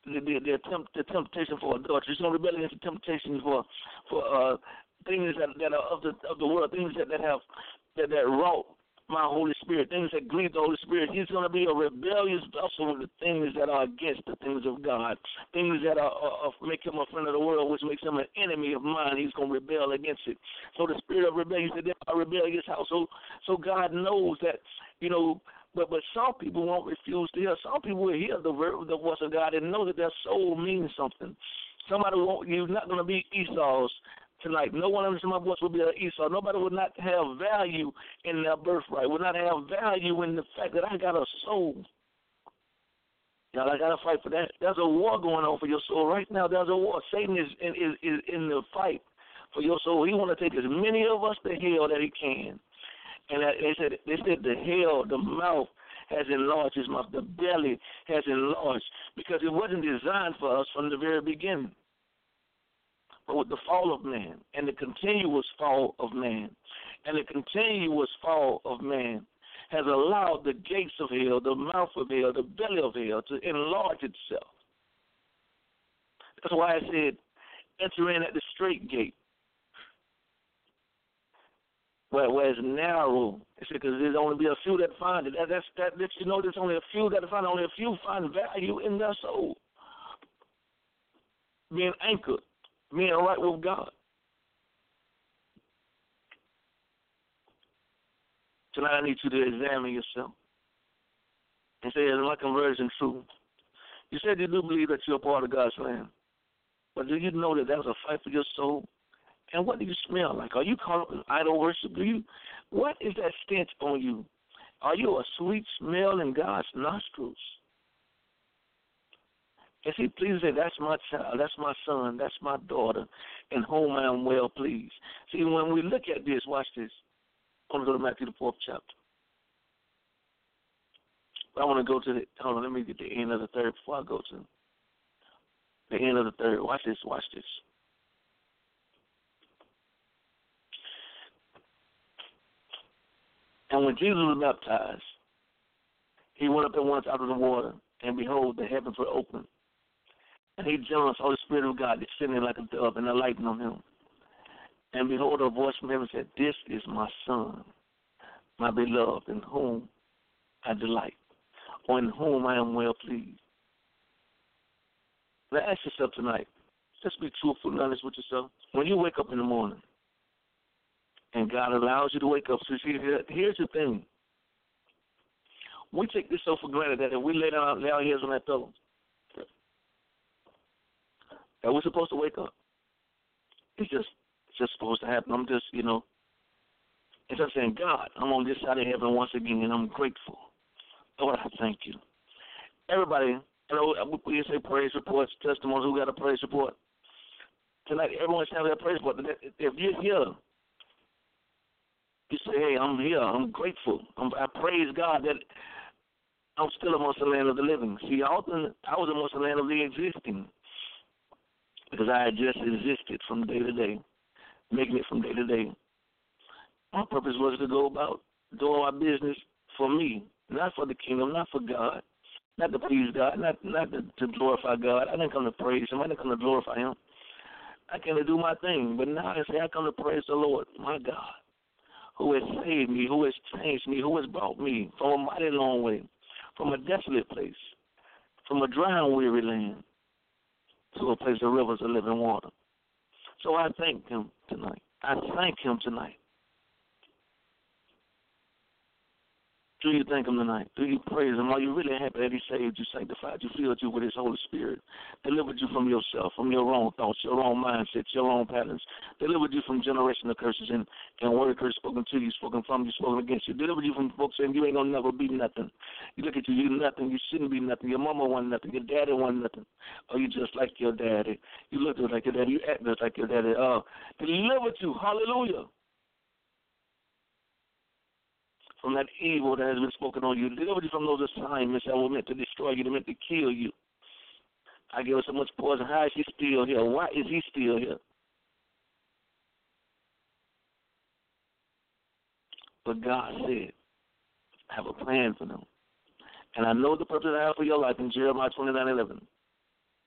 the, the, the, tempt, the temptation for adultery. He's going to rebel against the temptation for for uh, things that, that are of the of the world, things that, that have that, that wrought my Holy Spirit, things that grieve the Holy Spirit. He's going to be a rebellious vessel with the things that are against the things of God, things that are, are, are make him a friend of the world, which makes him an enemy of mine. He's going to rebel against it. So the spirit of rebellion, he said, a rebellious house. So, so God knows that, you know, but but some people won't refuse to hear. Some people will hear the word, the voice of God, and know that their soul means something. Somebody won't. You're not going to be Esau's tonight. No one under my voice will be an Esau. Nobody will not have value in their birthright. Will not have value in the fact that I got a soul. Y'all, I got to fight for that. There's a war going on for your soul right now. There's a war. Satan is is is in the fight for your soul. He want to take as many of us to hell that he can. And they said, they said the hell, the mouth has enlarged his mouth. The belly has enlarged because it wasn't designed for us from the very beginning. But with the fall of man and the continuous fall of man and the continuous fall of man has allowed the gates of hell, the mouth of hell, the belly of hell to enlarge itself. That's why I said enter in at the straight gate. Where, where it's narrow, it's because there's only be a few that find it. That, that's, that lets you know there's only a few that find it. Only a few find value in their soul. Being anchored, being right with God. Tonight I need you to examine yourself and say, is my conversion true? You said you do believe that you're a part of God's land, but do you know that that's a fight for your soul? And what do you smell like? Are you caught up in idol worship? Do you? What is that stench on you? Are you a sweet smell in God's nostrils? Is he pleased to say, that's my child, that's my son, that's my daughter, in whom I am well pleased? See, when we look at this, watch this. I want to go to Matthew, the fourth chapter. I want to go to the, hold on, let me get the end of the third before I go to the end of the third. Watch this, watch this. And when Jesus was baptized, he went up at once out of the water, and behold, the heavens were opened. And he, John, saw the Spirit of God descending like a dove and alighting on him. And behold, a voice from heaven said, this is my Son, my beloved, in whom I delight, or in whom I am well pleased. Now ask yourself tonight, just be truthful and honest with yourself. When you wake up in the morning, and God allows you to wake up. So see, here's the thing. We take this so for granted that if we lay down, lay our heads on that pillow, that we're supposed to wake up. It's just, it's just supposed to happen. I'm just, you know, it's just saying, God, I'm on this side of heaven once again, and I'm grateful. Lord, I thank you. Everybody, you know, we say praise reports, testimonies. Who got a praise report? Tonight, everyone's having a praise report. If you're here, you say, hey, I'm here. I'm grateful. I'm, I praise God that I'm still amongst the land of the living. See, often I was amongst the land of the existing because I had just existed from day to day, making it from day to day. My purpose was to go about doing my business for me, not for the kingdom, not for God, not to please God, not not to, to glorify God. I didn't come to praise Him. I didn't come to glorify Him. I came to do my thing. But now I say I come to praise the Lord, my God, who has saved me, who has changed me, who has brought me from a mighty long way, from a desolate place, from a dry and weary land, to a place of rivers of living water. So I thank Him tonight. I thank Him tonight. Do you thank Him tonight? Do you praise Him? Are you really happy that He saved you, sanctified you, filled you with His Holy Spirit, delivered you from yourself, from your own thoughts, your own mindsets, your own patterns, delivered you from generational curses and, and word curses spoken to you, spoken from you, spoken against you, delivered you from folks saying you ain't going to never be nothing. You look at you, you nothing, you shouldn't be nothing, your mama wasn't nothing, your daddy wasn't nothing. Or you just like your daddy. You look just like your daddy, you act just like your daddy. Uh, delivered you, hallelujah, from that evil that has been spoken on you. Delivered you from those assignments that were meant to destroy you, that were meant to kill you. I gave her so much poison. How is she still here? Why is he still here? But God said, I have a plan for them. And I know the purpose I have for your life in Jeremiah twenty-nine eleven.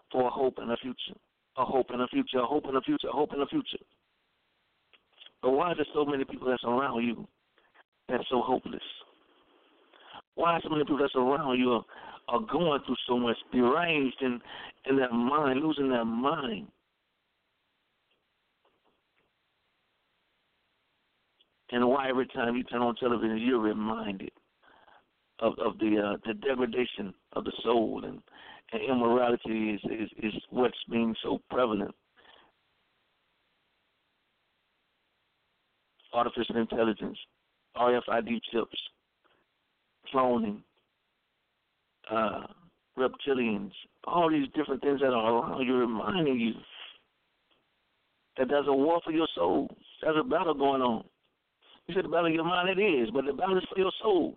for a hope and a future, a hope and a future, a hope and a future, a hope and a future. But why are there so many people that's around you that's so hopeless? Why are so many people that's around you are, are going through so much, deranged in, in their mind, losing their mind? And why every time you turn on television, you're reminded of, of the uh, the degradation of the soul, and, and immorality is, is, is what's being so prevalent. Artificial intelligence, R F I D chips, cloning, uh, reptilians, all these different things that are around you, reminding you that there's a war for your soul. There's a battle going on. You said the battle of your mind, it is, but the battle is for your soul.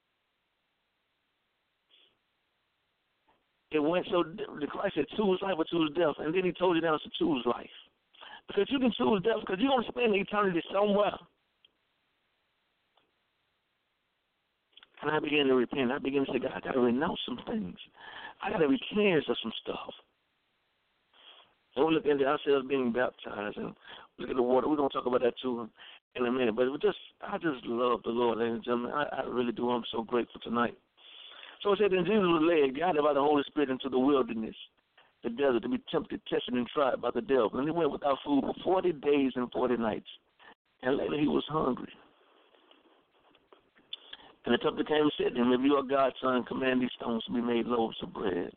It went so, the Christ said, choose life or choose death, and then he told you now to choose life. Because you can choose death, because you're going to spend eternity somewhere. And I began to repent. I began to say, God, I got to renounce some things. I got to be cleansed of some stuff. And we look into ourselves being baptized, and look at the water. We're going to talk about that too in a minute. But it was just, I just love the Lord, ladies and gentlemen. I, I really do. I'm so grateful tonight. So it said, then Jesus was led, guided by the Holy Spirit, into the wilderness, the desert, to be tempted, tested, and tried by the devil. And he went without food for forty days and forty nights. And later he was hungry. And the tempter came and said to him, if you are God's son, command these stones to be made loaves of bread.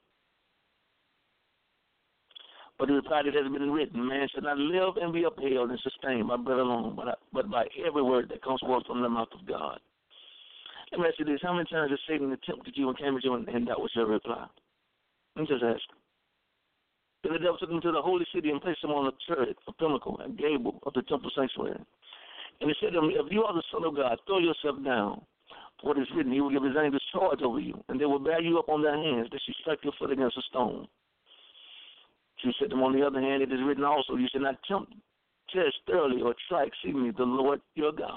But he replied, it has been written, man shall not live and be upheld and sustained by bread alone, but, but by every word that comes forth from the mouth of God. Let me ask you this. How many times has Satan tempted you and came at you, and, and that was your reply? Let me just ask. Then the devil took him to the holy city and placed him on a turret, a pinnacle, a gable of the temple sanctuary. And he said to him, if you are the Son of God, throw yourself down. For it is written, he will give his angels charge over you, and they will bear you up on their hands, that you strike your foot against a stone. He said to him, on the other hand, it is written also, you shall not tempt, test thoroughly, or try exceedingly the Lord your God.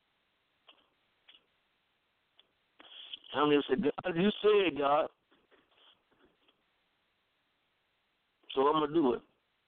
How many said, God, you said, God, so I'm going to do it.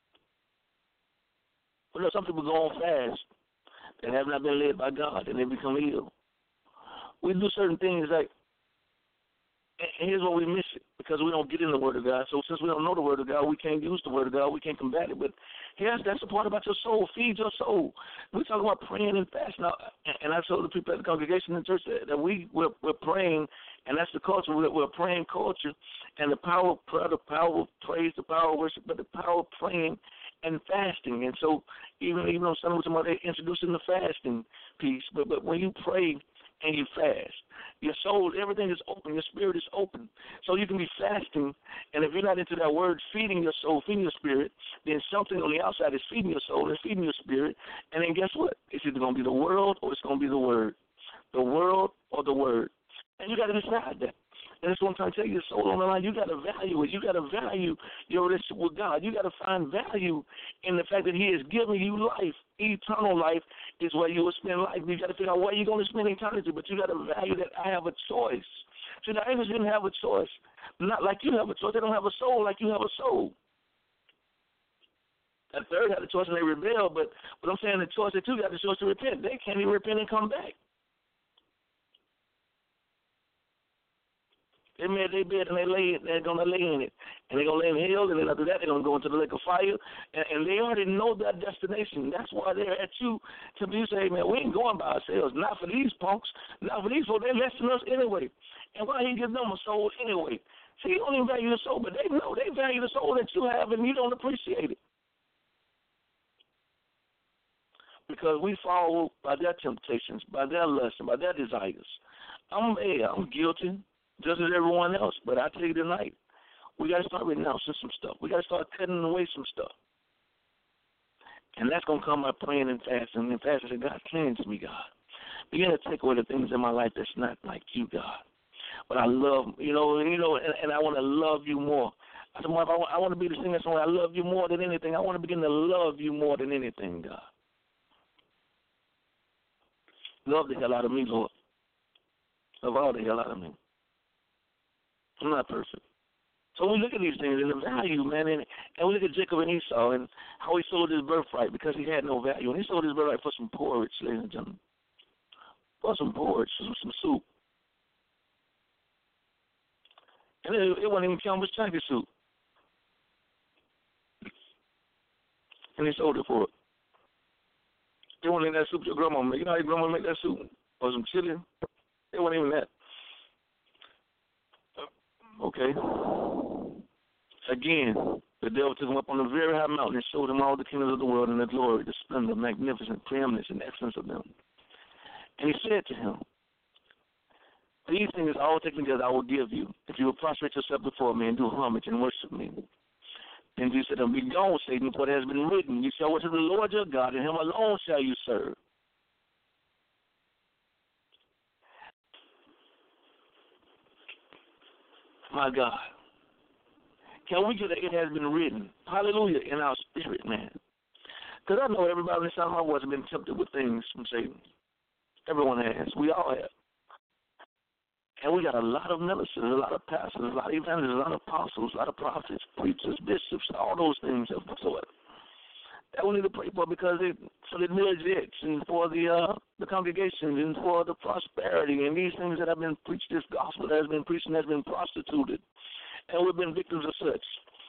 But you know, some people go on fast and have not been led by God, and they become ill. We do certain things like, and here's where we miss it, because we don't get in the Word of God. So since we don't know the Word of God, we can't use the Word of God. We can't combat it. But here's that's the part about your soul. Feed your soul. We talk about praying and fasting. Now, and I told the people at the congregation in the church that, that we, we're, we're praying, and that's the culture. We're, we're praying culture, and the power of prayer, the power of praise, the power of worship, but the power of praying and fasting. And so even, even though some of them are introducing the fasting piece, but, but when you pray and you fast, your soul, everything is open, your spirit is open. So you can be fasting, and if you're not into that word, feeding your soul, feeding your spirit, then something on the outside is feeding your soul and feeding your spirit, and then guess what? It's either going to be the world or it's going to be the word. The world or the word. And you got to decide that. And that's what I'm trying to tell you, your soul on the line, you got to value it. You got to value your relationship with God. You got to find value in the fact that He has given you life. Eternal life is where you will spend life. You got to figure out where you're going to spend eternity, but you got to value that I have a choice. See, the angels didn't have a choice. Not like you have a choice. They don't have a soul like you have a soul. That third had a choice and they rebelled, but, but I'm saying the choice that you got the choice to repent. They can't even repent and come back. They made their bed and they lay, they're going to lay in it. And they're going to lay in hell, and then after that they're going to go into the lake of fire. And, and they already know that destination. That's why they're at you to be say, man, we ain't going by ourselves. Not for these punks. Not for these folks. They're less than us anyway. And why he give them a soul anyway? See, you don't even value the soul, but they know they value the soul that you have, and you don't appreciate it. Because we follow by their temptations, by their lusts, by their desires. I'm, hey, I'm guilty. Just as everyone else, but I tell you tonight, we got to start renouncing some stuff. We got to start cutting away some stuff. And that's going to come by praying and fasting. And fasting and say, God, cleanse me, God. Begin to take away the things in my life that's not like you, God. But I love, you know, you know, and, and I want to love you more. I said, Mark, I want, I want to be the singer song. I love you more than anything. I want to begin to love you more than anything, God. Love the hell out of me, Lord. Love all the hell out of me. I'm not perfect. So we look at these things and the value, man, and, and we look at Jacob and Esau and how he sold his birthright because he had no value. And he sold his birthright for some porridge, ladies and gentlemen. For some porridge, for some soup. And it, it wasn't even Campbell's Chinese soup. And he sold it for it. It wasn't even that soup your grandma made. You know how your grandma make that soup? Or some chili? It wasn't even that. Okay. Again, the devil took him up on a very high mountain and showed him all the kingdoms of the world and the glory, the splendor, magnificent, preeminence, and excellence of them. And he said to him, these things all taken together I will give you, if you will prostrate yourself before me and do homage and worship me. Then Jesus said, be gone, Satan, for it has been written, you shall worship the Lord your God, and him alone shall you serve. My God. Can we get that it has been written? Hallelujah, in our spirit, man. Because I know everybody in the sound of my voice has been tempted with things from Satan. Everyone has. We all have. And we got a lot of ministers, a lot of pastors, a lot of evangelists, a lot of apostles, a lot of prophets, preachers, bishops, all those things of whatsoever. That we need to pray for because it, for the millage and for the uh, the congregations and for the prosperity and these things that have been preached, this gospel that has been preached and has been prostituted. And we've been victims of such.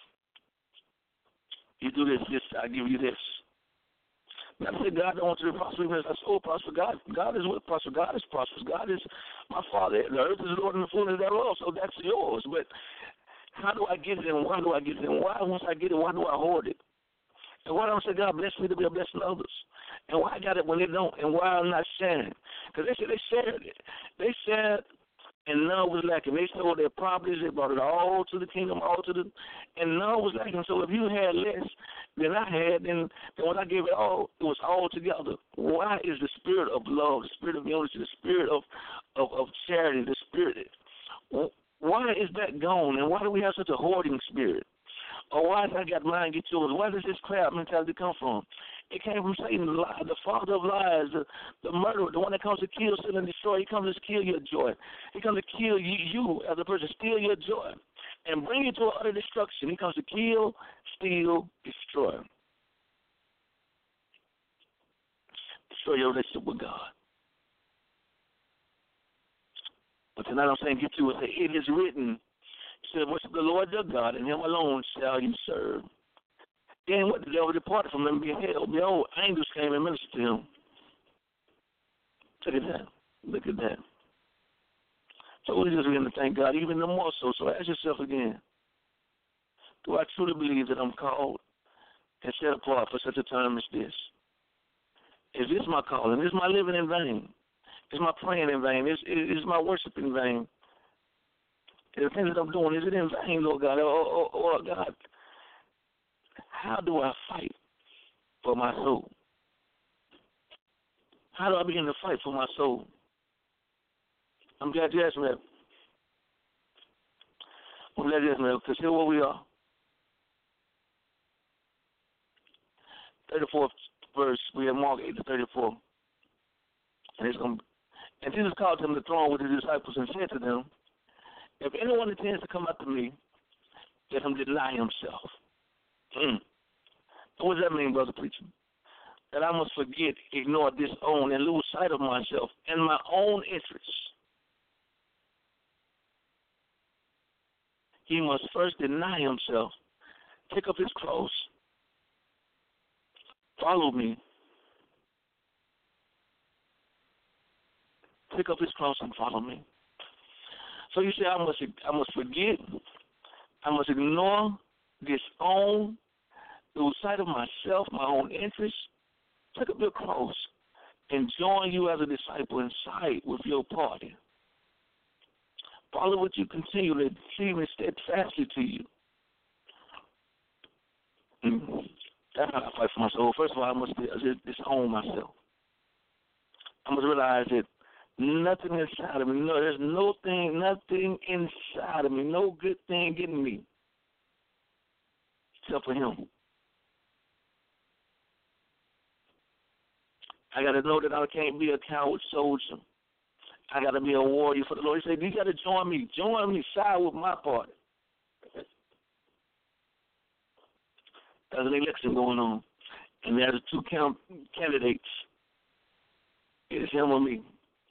You do this, this, I give you this. Not say God don't want you to prosper because I so prosper. God, God is with prosper. God is prosperous. God is my Father. The earth is the Lord and the fullness thereof, so that's yours. But how do I get it and why do I get it? And why, once I get it, why do I hoard it? And why don't I say, God bless me to be a blessing to others? And why I got it when they don't? And why I'm not sharing? Because they said they shared it. They shared and none was lacking. They sold their properties. They brought it all to the kingdom, all to the, and none was lacking. So if you had less than I had, then, then when I gave it all, it was all together. Why is the spirit of love, the spirit of unity, the spirit of, of, of charity, the spirit, why is that gone? And why do we have such a hoarding spirit? Or why has I got mine, get yours? Where does this crab mentality come from? It came from Satan, the, lie, the father of lies, the, the murderer, the one that comes to kill, steal, and destroy. He comes to kill your joy. He comes to kill you, you as a person, steal your joy, and bring you to utter destruction. He comes to kill, steal, destroy. Destroy your relationship with God. But tonight I'm saying, get you and say, it is written, he said, worship the Lord your God, and him alone shall you serve. Then what the devil departed from him, beheld, behold, angels came and ministered to him. Look at that. Look at that. So we just begin to thank God even the more so. So ask yourself again, do I truly believe that I'm called and set apart for such a time as this? Is this my calling? Is my living in vain? Is my praying in vain? Is, is my worship in vain? Is the things that I'm doing, is it in vain, Lord God? Or, or, or God, how do I fight for my soul? How do I begin to fight for my soul? I'm glad you asked me that. I'm glad you asked me that, because here where we are. thirty-fourth verse, we have Mark eight to thirty-four. And, it's gonna, and Jesus called him to the throne with his disciples and said to them, if anyone intends to come after me, let him deny himself. Mm. What does that mean, brother preacher? That I must forget, ignore, disown, and lose sight of myself and my own interests. He must first deny himself, pick up his cross, follow me, pick up his cross and follow me. So you say, I must, I must forget, I must ignore, disown, lose sight of myself, my own interests, pick up your cross, and join you as a disciple and side with your party. Follow what you continually cleaving steadfastly to you. Mm-hmm. That's how I fight for my soul. First of all, I must disown myself. I must realize that nothing inside of me, no, there's no thing, nothing inside of me, no good thing getting me except for him. I got to know that I can't be a coward soldier. I got to be a warrior for the Lord. He said, you got to join me. Join me, side with my party. There's an election going on, and there's two count candidates. It's him or me.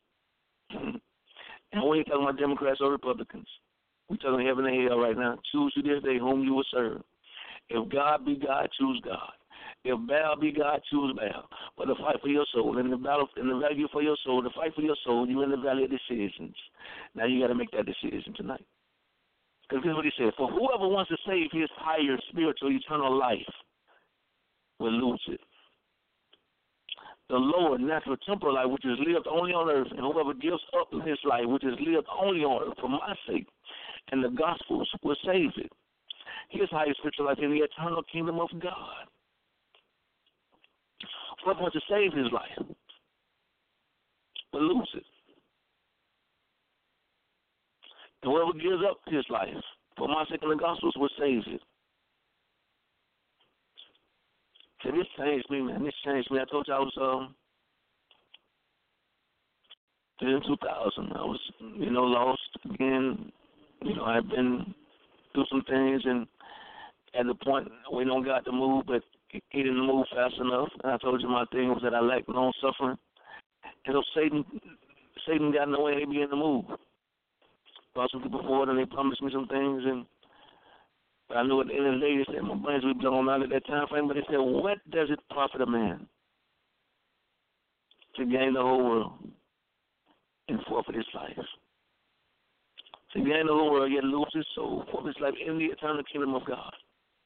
And we ain't talking about Democrats or Republicans. We're talking heaven and hell right now. Choose you this day whom you will serve. If God be God, choose God. If Baal be God, choose Baal. But to fight for your soul, in the battle, in the value for your soul, to fight for your soul, you're in the valley of decisions. Now you got to make that decision tonight. Because here's what he said: for whoever wants to save his higher spiritual eternal life will lose it. The lower natural temporal life, which is lived only on earth, and whoever gives up his life, which is lived only on earth, for my sake, and the gospels will save it. His higher spiritual life in the eternal kingdom of God. Whoever wants to save his life will lose it. And whoever gives up his life for my sake and the gospels will save it. So this changed me, man. This changed me. I told you I was um in two thousand. I was, you know, lost again. You know, I've been through some things, and at the point we don't got to move, but he didn't move fast enough. And I told you my thing was that I lacked long suffering. And so Satan, Satan got in the way. He began to move. Brought some people forward, and they promised me some things, and but I knew at the end of the day, they said my brains would be blown out at that time frame. But they said, what does it profit a man to gain the whole world and forfeit his life? To gain the whole world, yet lose his soul, forfeit his life in the eternal kingdom of God.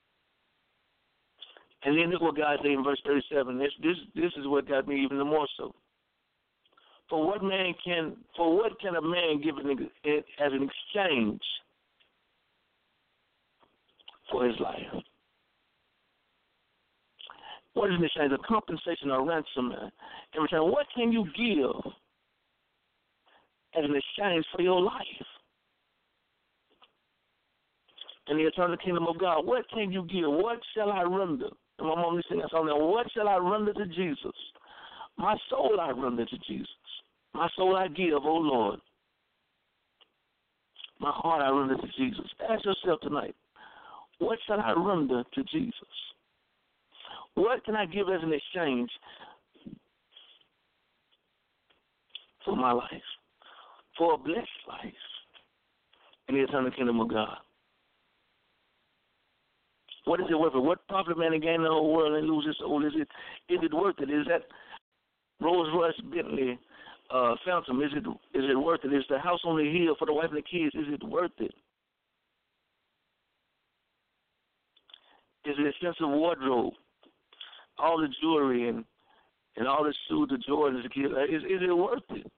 And then look what God said in verse thirty-seven. This, this, this is what got me even more so. For what man can, for what can a man give it as an exchange for his life? What is an exchange? A compensation or ransom in return. What can you give as an exchange for your life in the eternal kingdom of God? What can you give? What shall I render? And my mom used to sing that song there. What shall I render to Jesus? My soul I render to Jesus. My soul I give, oh Lord. My heart I render to Jesus. Ask yourself tonight, what shall I render to Jesus? What can I give as an exchange for my life, for a blessed life in the eternal kingdom of God? What is it worth? What profit man to gain the whole world and lose his soul? Is it is it worth it? Is that Rolls Royce Bentley uh, Phantom? Is it is it worth it? Is the house on the hill for the wife and the kids? Is it worth it? Is it expensive wardrobe, all the jewelry and and all the shoes, the Jordans, the kids? Is is it worth it?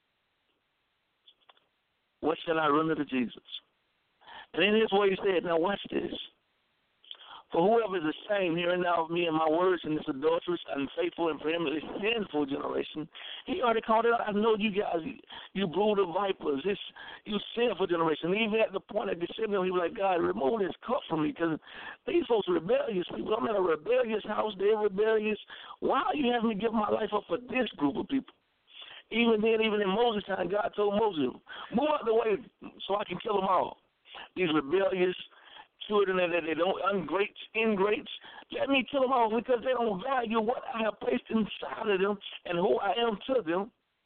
What shall I render to Jesus? And then here's what he said. Now watch this. For whoever is ashamed here and now of me and my words in this adulterous, unfaithful, and preeminently sinful generation, he already called it out. I know you guys, you brood of vipers, this, you sinful generation. Even at the point of Gethsemane, he was like, God, remove this cup from me, because these folks are rebellious people. I'm in a rebellious house. They're rebellious. Why are you having me give my life up for this group of people? Even then, even in Moses' time, God told Moses, move out the way so I can kill them all. These rebellious children that they don't, ungrates, ingrates, let me kill them all because they don't value what I have placed inside of them and who I am to them.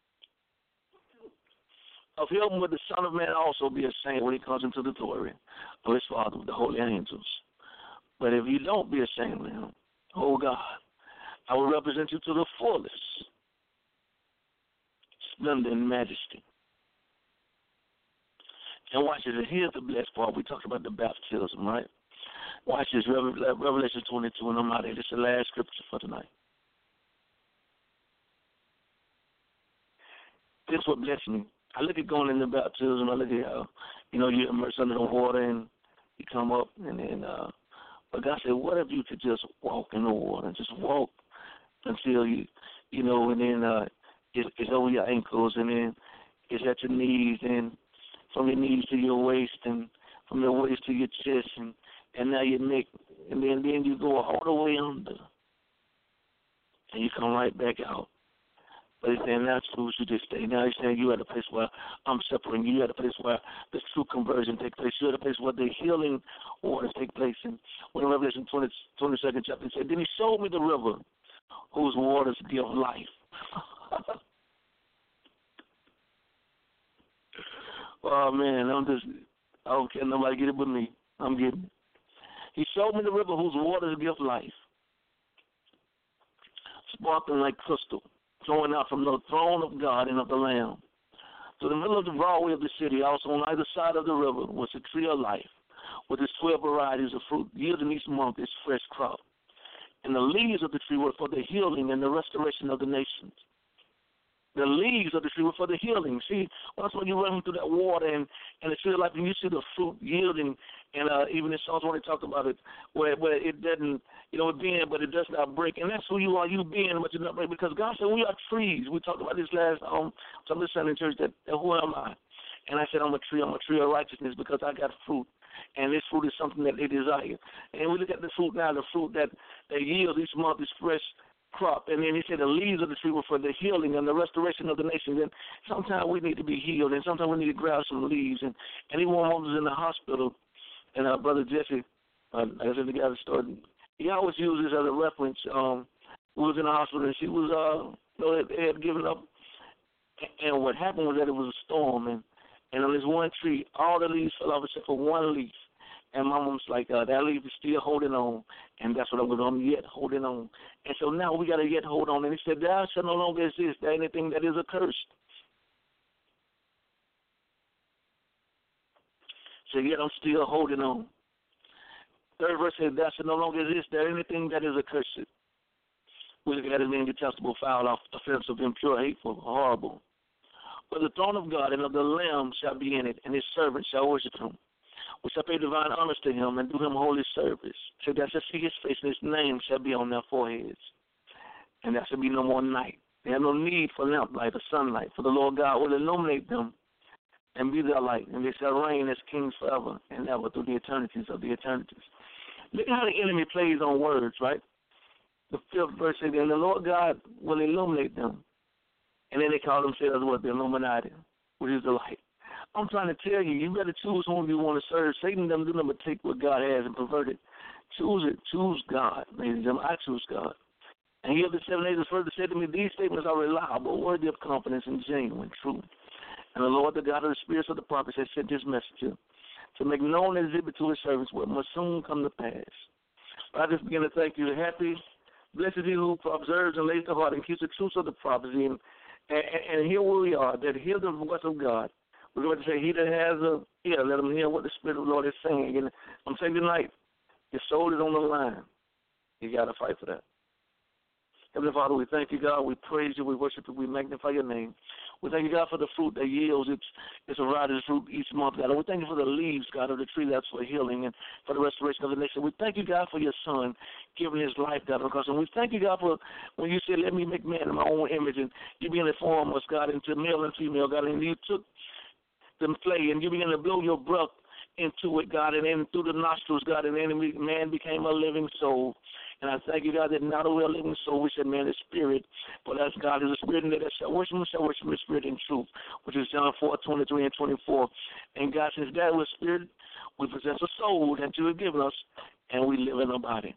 Of him will the Son of Man also be ashamed when he comes into the glory of his Father with the holy angels. But if you don't be ashamed of him, oh God, I will represent you to the fullest splendor and majesty. And watch this. Here's the blessed part. We talked about the baptism, right? Watch this. Revelation twenty-two, and I'm out of here. This is the last scripture for tonight. This is what blessed me. I look at going in the baptism. I look at how, you know, you immerse under the water and you come up, and then, uh, but God said, what if you could just walk in the water and just walk until you, you know, and then uh, it, it's over your ankles, and then it's at your knees, and from your knees to your waist, and from your waist to your chest, and, and now your neck, and then, then you go all the way under, and you come right back out. But he's saying now choose you this day. Now he's saying you at a place where I'm separating you. You at a place where the true conversion takes place. You're at a place where the healing waters take place. And when in Revelation twenty, twenty-second chapter, he said, then he showed me the river whose waters give life. Oh, man, I'm just, I don't care nobody get it but me. I'm getting it. He showed me the river whose waters give life, sparkling like crystal, flowing out from the throne of God and of the Lamb. To the middle of the broadway of the city, also on either side of the river, was a tree of life, with its twelve varieties of fruit, yielding each month its fresh crop. And the leaves of the tree were for the healing and the restoration of the nations. The leaves of the tree were for the healing. See, once when you're running through that water and, and the tree of life, and you see the fruit yielding, and uh, even in Psalms when they talked about it, where, where it doesn't, you know, it bend, but it does not break. And that's who you are. You bend, but you not break. Because God said we are trees. We talked about this last um, Sunday Sunday in church, that, that who am I? And I said I'm a tree. I'm a tree of righteousness because I got fruit. And this fruit is something that they desire. And we look at the fruit now, the fruit that they yield each month is fresh crop. And then he said the leaves of the tree were for the healing and the restoration of the nations. And sometimes we need to be healed, and sometimes we need to grab some leaves. And anyone who's in the hospital, and our brother Jesse, uh, I said the guy that started, he always uses as a reference. Um, we was in the hospital, and she was, uh, you know, they had given up. And what happened was that it was a storm, and and on this one tree, all the leaves fell off except for one leaf. And my mom's like, uh, that leaf is still holding on. And that's what I'm going to I'm yet holding on. And so now we got to yet hold on. And he said, thou shalt no longer exist, there anything that is accursed. So yet I'm still holding on. Third verse says, thou shalt no longer exist, there anything that is accursed. We look at it as being detestable, foul, offensive, impure, hateful, horrible. But the throne of God and of the Lamb shall be in it, and his servants shall worship him. We shall pay divine honors to him and do him holy service. So that shall see his face, and his name shall be on their foreheads. And there shall be no more night. They have no need for lamplight or sunlight, for the Lord God will illuminate them and be their light, and they shall reign as kings forever and ever through the eternities of the eternities. Look at how the enemy plays on words, right? The fifth verse says, and the Lord God will illuminate them. And then they call themselves what? The Illuminati, which is the light. I'm trying to tell you, you better choose whom you want to serve. Satan doesn't do nothing but take what God has and pervert it. Choose it. Choose God, ladies and gentlemen. I choose God. And he of the seven angels further said to me, these statements are reliable, worthy of confidence, and genuine, true. And the Lord, the God of the spirits of the prophets, has sent this message to make known and exhibit to his servants what must soon come to pass. I just begin to thank you. Happy, blessed is he who observes and lays the heart and keeps the truths of the prophecy. And, and, and here we are, that hear the voice of God. We're going to say, he that has a ear, let him hear what the Spirit of the Lord is saying. And I'm saying tonight, your soul is on the line. You got to fight for that. Heavenly Father, we thank you, God. We praise you. We worship you. We magnify your name. We thank you, God, for the fruit that yields its, its variety of fruit each month, God. And we thank you for the leaves, God, of the tree that's for healing and for the restoration of the nation. We thank you, God, for your son giving his life, God, because and we thank you, God, for when you said, let me make man in my own image, and you began to form us, God, into male and female, God, and you took them clay, and you began to blow your breath into it, God, and then through the nostrils, God, and then man became a living soul. And I thank you, God, that not only a living soul, we said, man, is spirit, but as God is a spirit, and that shall worship him, shall worship him, spirit and truth, which is John four, twenty-three and twenty-four. And God says, that was spirit, we possess a soul that you have given us, and we live in a body.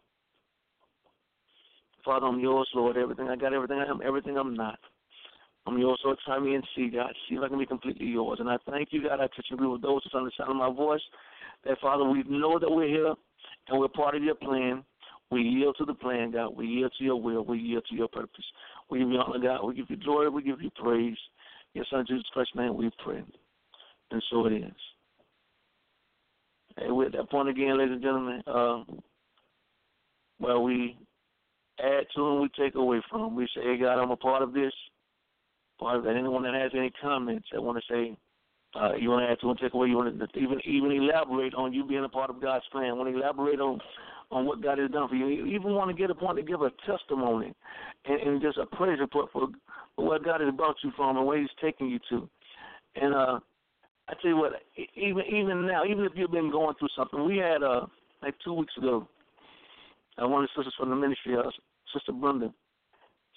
Father, I'm yours, Lord, everything I got, everything I am, everything I'm not. I'm yours, so try me and see, God. See if I can be completely yours. And I thank you, God. I touch and agree with those who under the sound of my voice, that, Father, we know that we're here and we're part of your plan. We yield to the plan, God. We yield to your will. We yield to your purpose. We give you honor, God. We give you glory. We give you praise. Your Son, Jesus Christ's name, we pray. And so it is. Hey, we're at that point again, ladies and gentlemen, uh, where we add to and we take away from. We say, hey, God, I'm a part of this. Part of that. Anyone that has any comments that want to say, uh, you want to add to and take away, you want to even even elaborate on you being a part of God's plan, want to elaborate on, on what God has done for you. You even want to get a point to give a testimony and, and just a praise report for, for what God has brought you from and where he's taking you to. And uh, I tell you what, even even now, even if you've been going through something, we had, uh, like two weeks ago, uh, one of the sisters from the ministry, uh, Sister Brenda,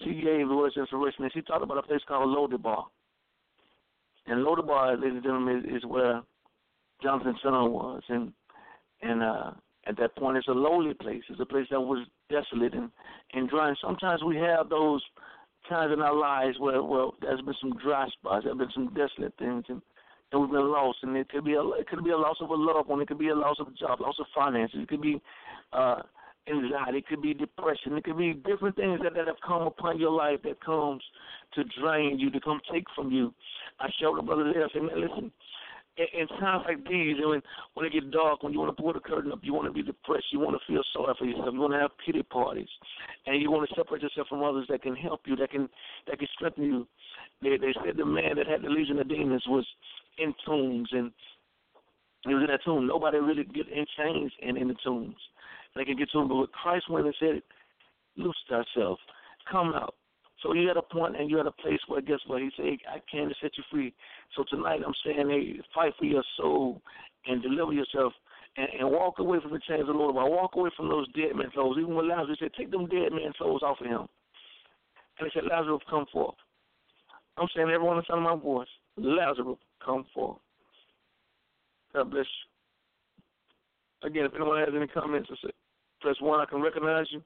she gave the words of inspiration, and she talked about a place called Lodebar. And Lodebar, ladies and gentlemen, is, is where Jonathan's son was. And and uh, at that point, it's a lowly place. It's a place that was desolate and, and dry. And sometimes we have those times in our lives where, where there's been some dry spots, there's been some desolate things, and, and we've been lost. And it could be a it could be a loss of a loved one, it could be a loss of a job, loss of finances, it could be uh, anxiety, it could be depression, it could be different things that, that have come upon your life that comes to drain you, to come take from you. I showed the brother there, I said, man, listen, in, in times like these, when, when it gets dark, when you want to pull the curtain up, you want to be depressed, you want to feel sorry for yourself, you want to have pity parties, and you want to separate yourself from others that can help you, that can that can strengthen you. They, they said the man that had the legion of demons was in tombs, and he was in that tomb. Nobody really get in chains in, in the tombs. They can get to him, but with Christ went and said, loose thyself, come out. So you're at a point and you're at a place where, guess what, he said, I came to set you free. So tonight I'm saying, hey, fight for your soul and deliver yourself and, and walk away from the chains of the Lord. Walk away from those dead man souls. Even when Lazarus said, take them dead man souls off of him. And he said, Lazarus, come forth. I'm saying, everyone in the sound of my voice, Lazarus, come forth. God bless you. Again, if anyone has any comments, press one, I can recognize you.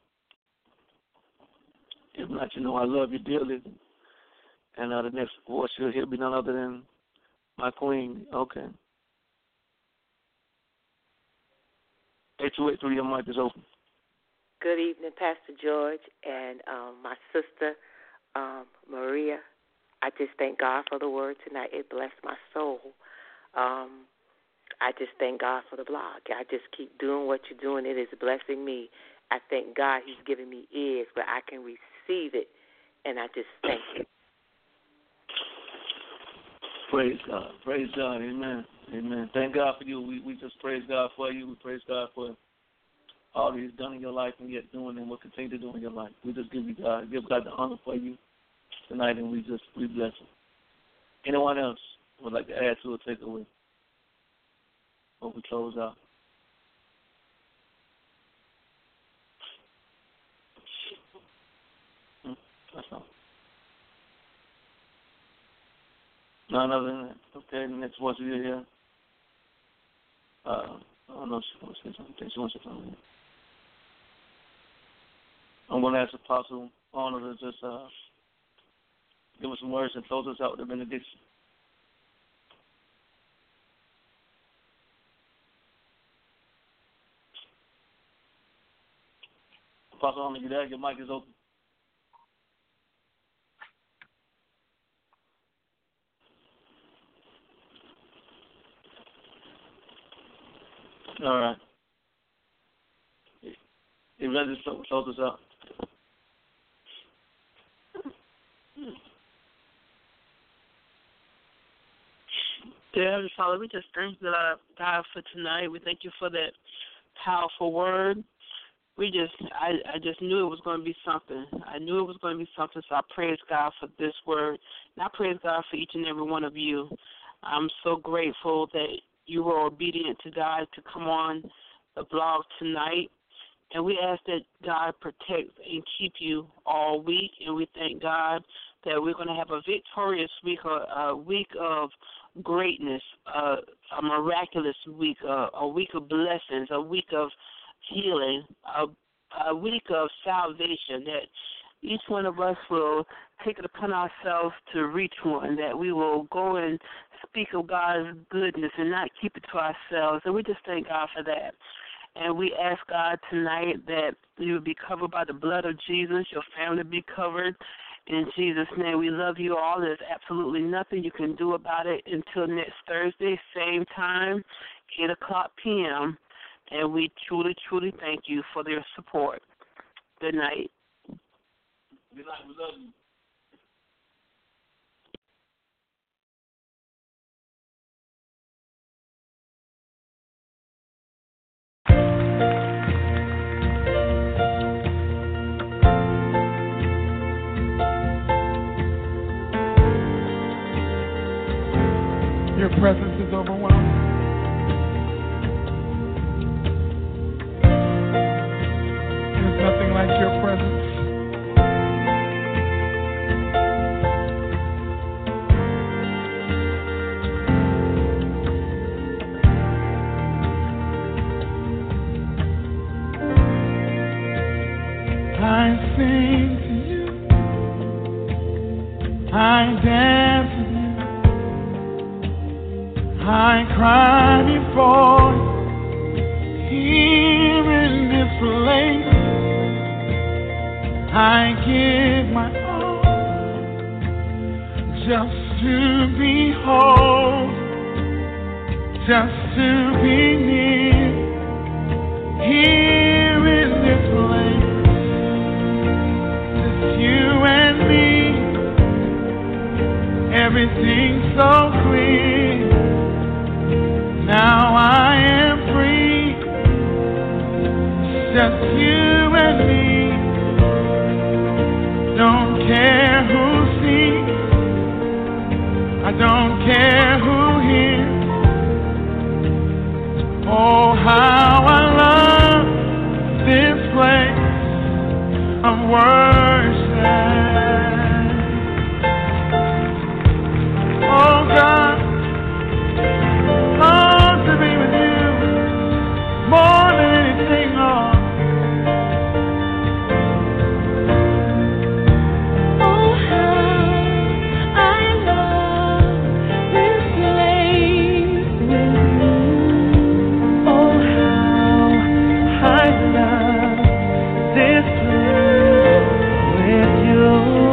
If not, you know I love you dearly. And uh, the next voice you'll hear be none other than my queen. Okay. eight two eight three, your mic is open. Good evening, Pastor George and um, my sister, um, Maria. I just thank God for the word tonight. It blessed my soul. Um, I just thank God for the blog. I just keep doing what you're doing. It is blessing me. I thank God he's giving me ears where I can receive it, and I just thank him. Praise God. Praise God. Amen. Amen. Thank God for you. We we just praise God for you. We praise God for all that he's done in your life and yet doing and will continue to do in your life. We just give you God, give God the honor for you tonight, and we just we bless him. Anyone else would like to add to or take away before we close out? Hmm, that's all. None other than that. Okay, the next voice you hear. Uh, I don't know if she wants to say something. She wants to say something. I'm going to ask Apostle Arnold to just uh, give us some words and close us out with the benediction. Apostle Arnold, you there? Your mic is open. All right. You ready to close us out? Dear Heavenly Father, we just thank you, Lord God, for tonight. We thank you for that powerful word. We just, I, I just knew it was going to be something. I knew it was going to be something, so I praise God for this word. And I praise God for each and every one of you. I'm so grateful that you were obedient to God to come on the blog tonight. And we ask that God protect and keep you all week. And we thank God that we're going to have a victorious week, a, a week of greatness, uh, a miraculous week, uh, a week of blessings, a week of healing, a, a week of salvation, that each one of us will take it upon ourselves to reach one, that we will go and speak of God's goodness and not keep it to ourselves. And we just thank God for that. And we ask God tonight that you will be covered by the blood of Jesus, your family be covered. In Jesus' name, we love you all. There's absolutely nothing you can do about it until next Thursday, same time, eight o'clock p.m., and we truly, truly thank you for their support. Good night. Good night. We love you. Your presence is overwhelming. There's nothing like your presence. I sing to you. I dance with you. I cry before you. Here in this place, I give my all just to behold, just to be near. Here in this place, just you and me, everything's so clear. Now I am free, just you and me. Don't care who sees, I don't care who hears. Oh, how I love this place of worship. Oh God, long to be with you more than anything, Lord. With you.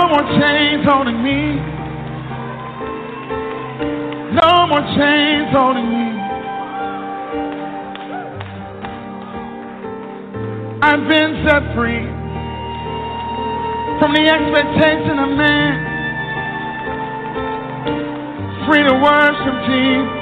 No more chains holding me. No more chains holding me. I've been set free from the expectation of man. Free to worship Jesus.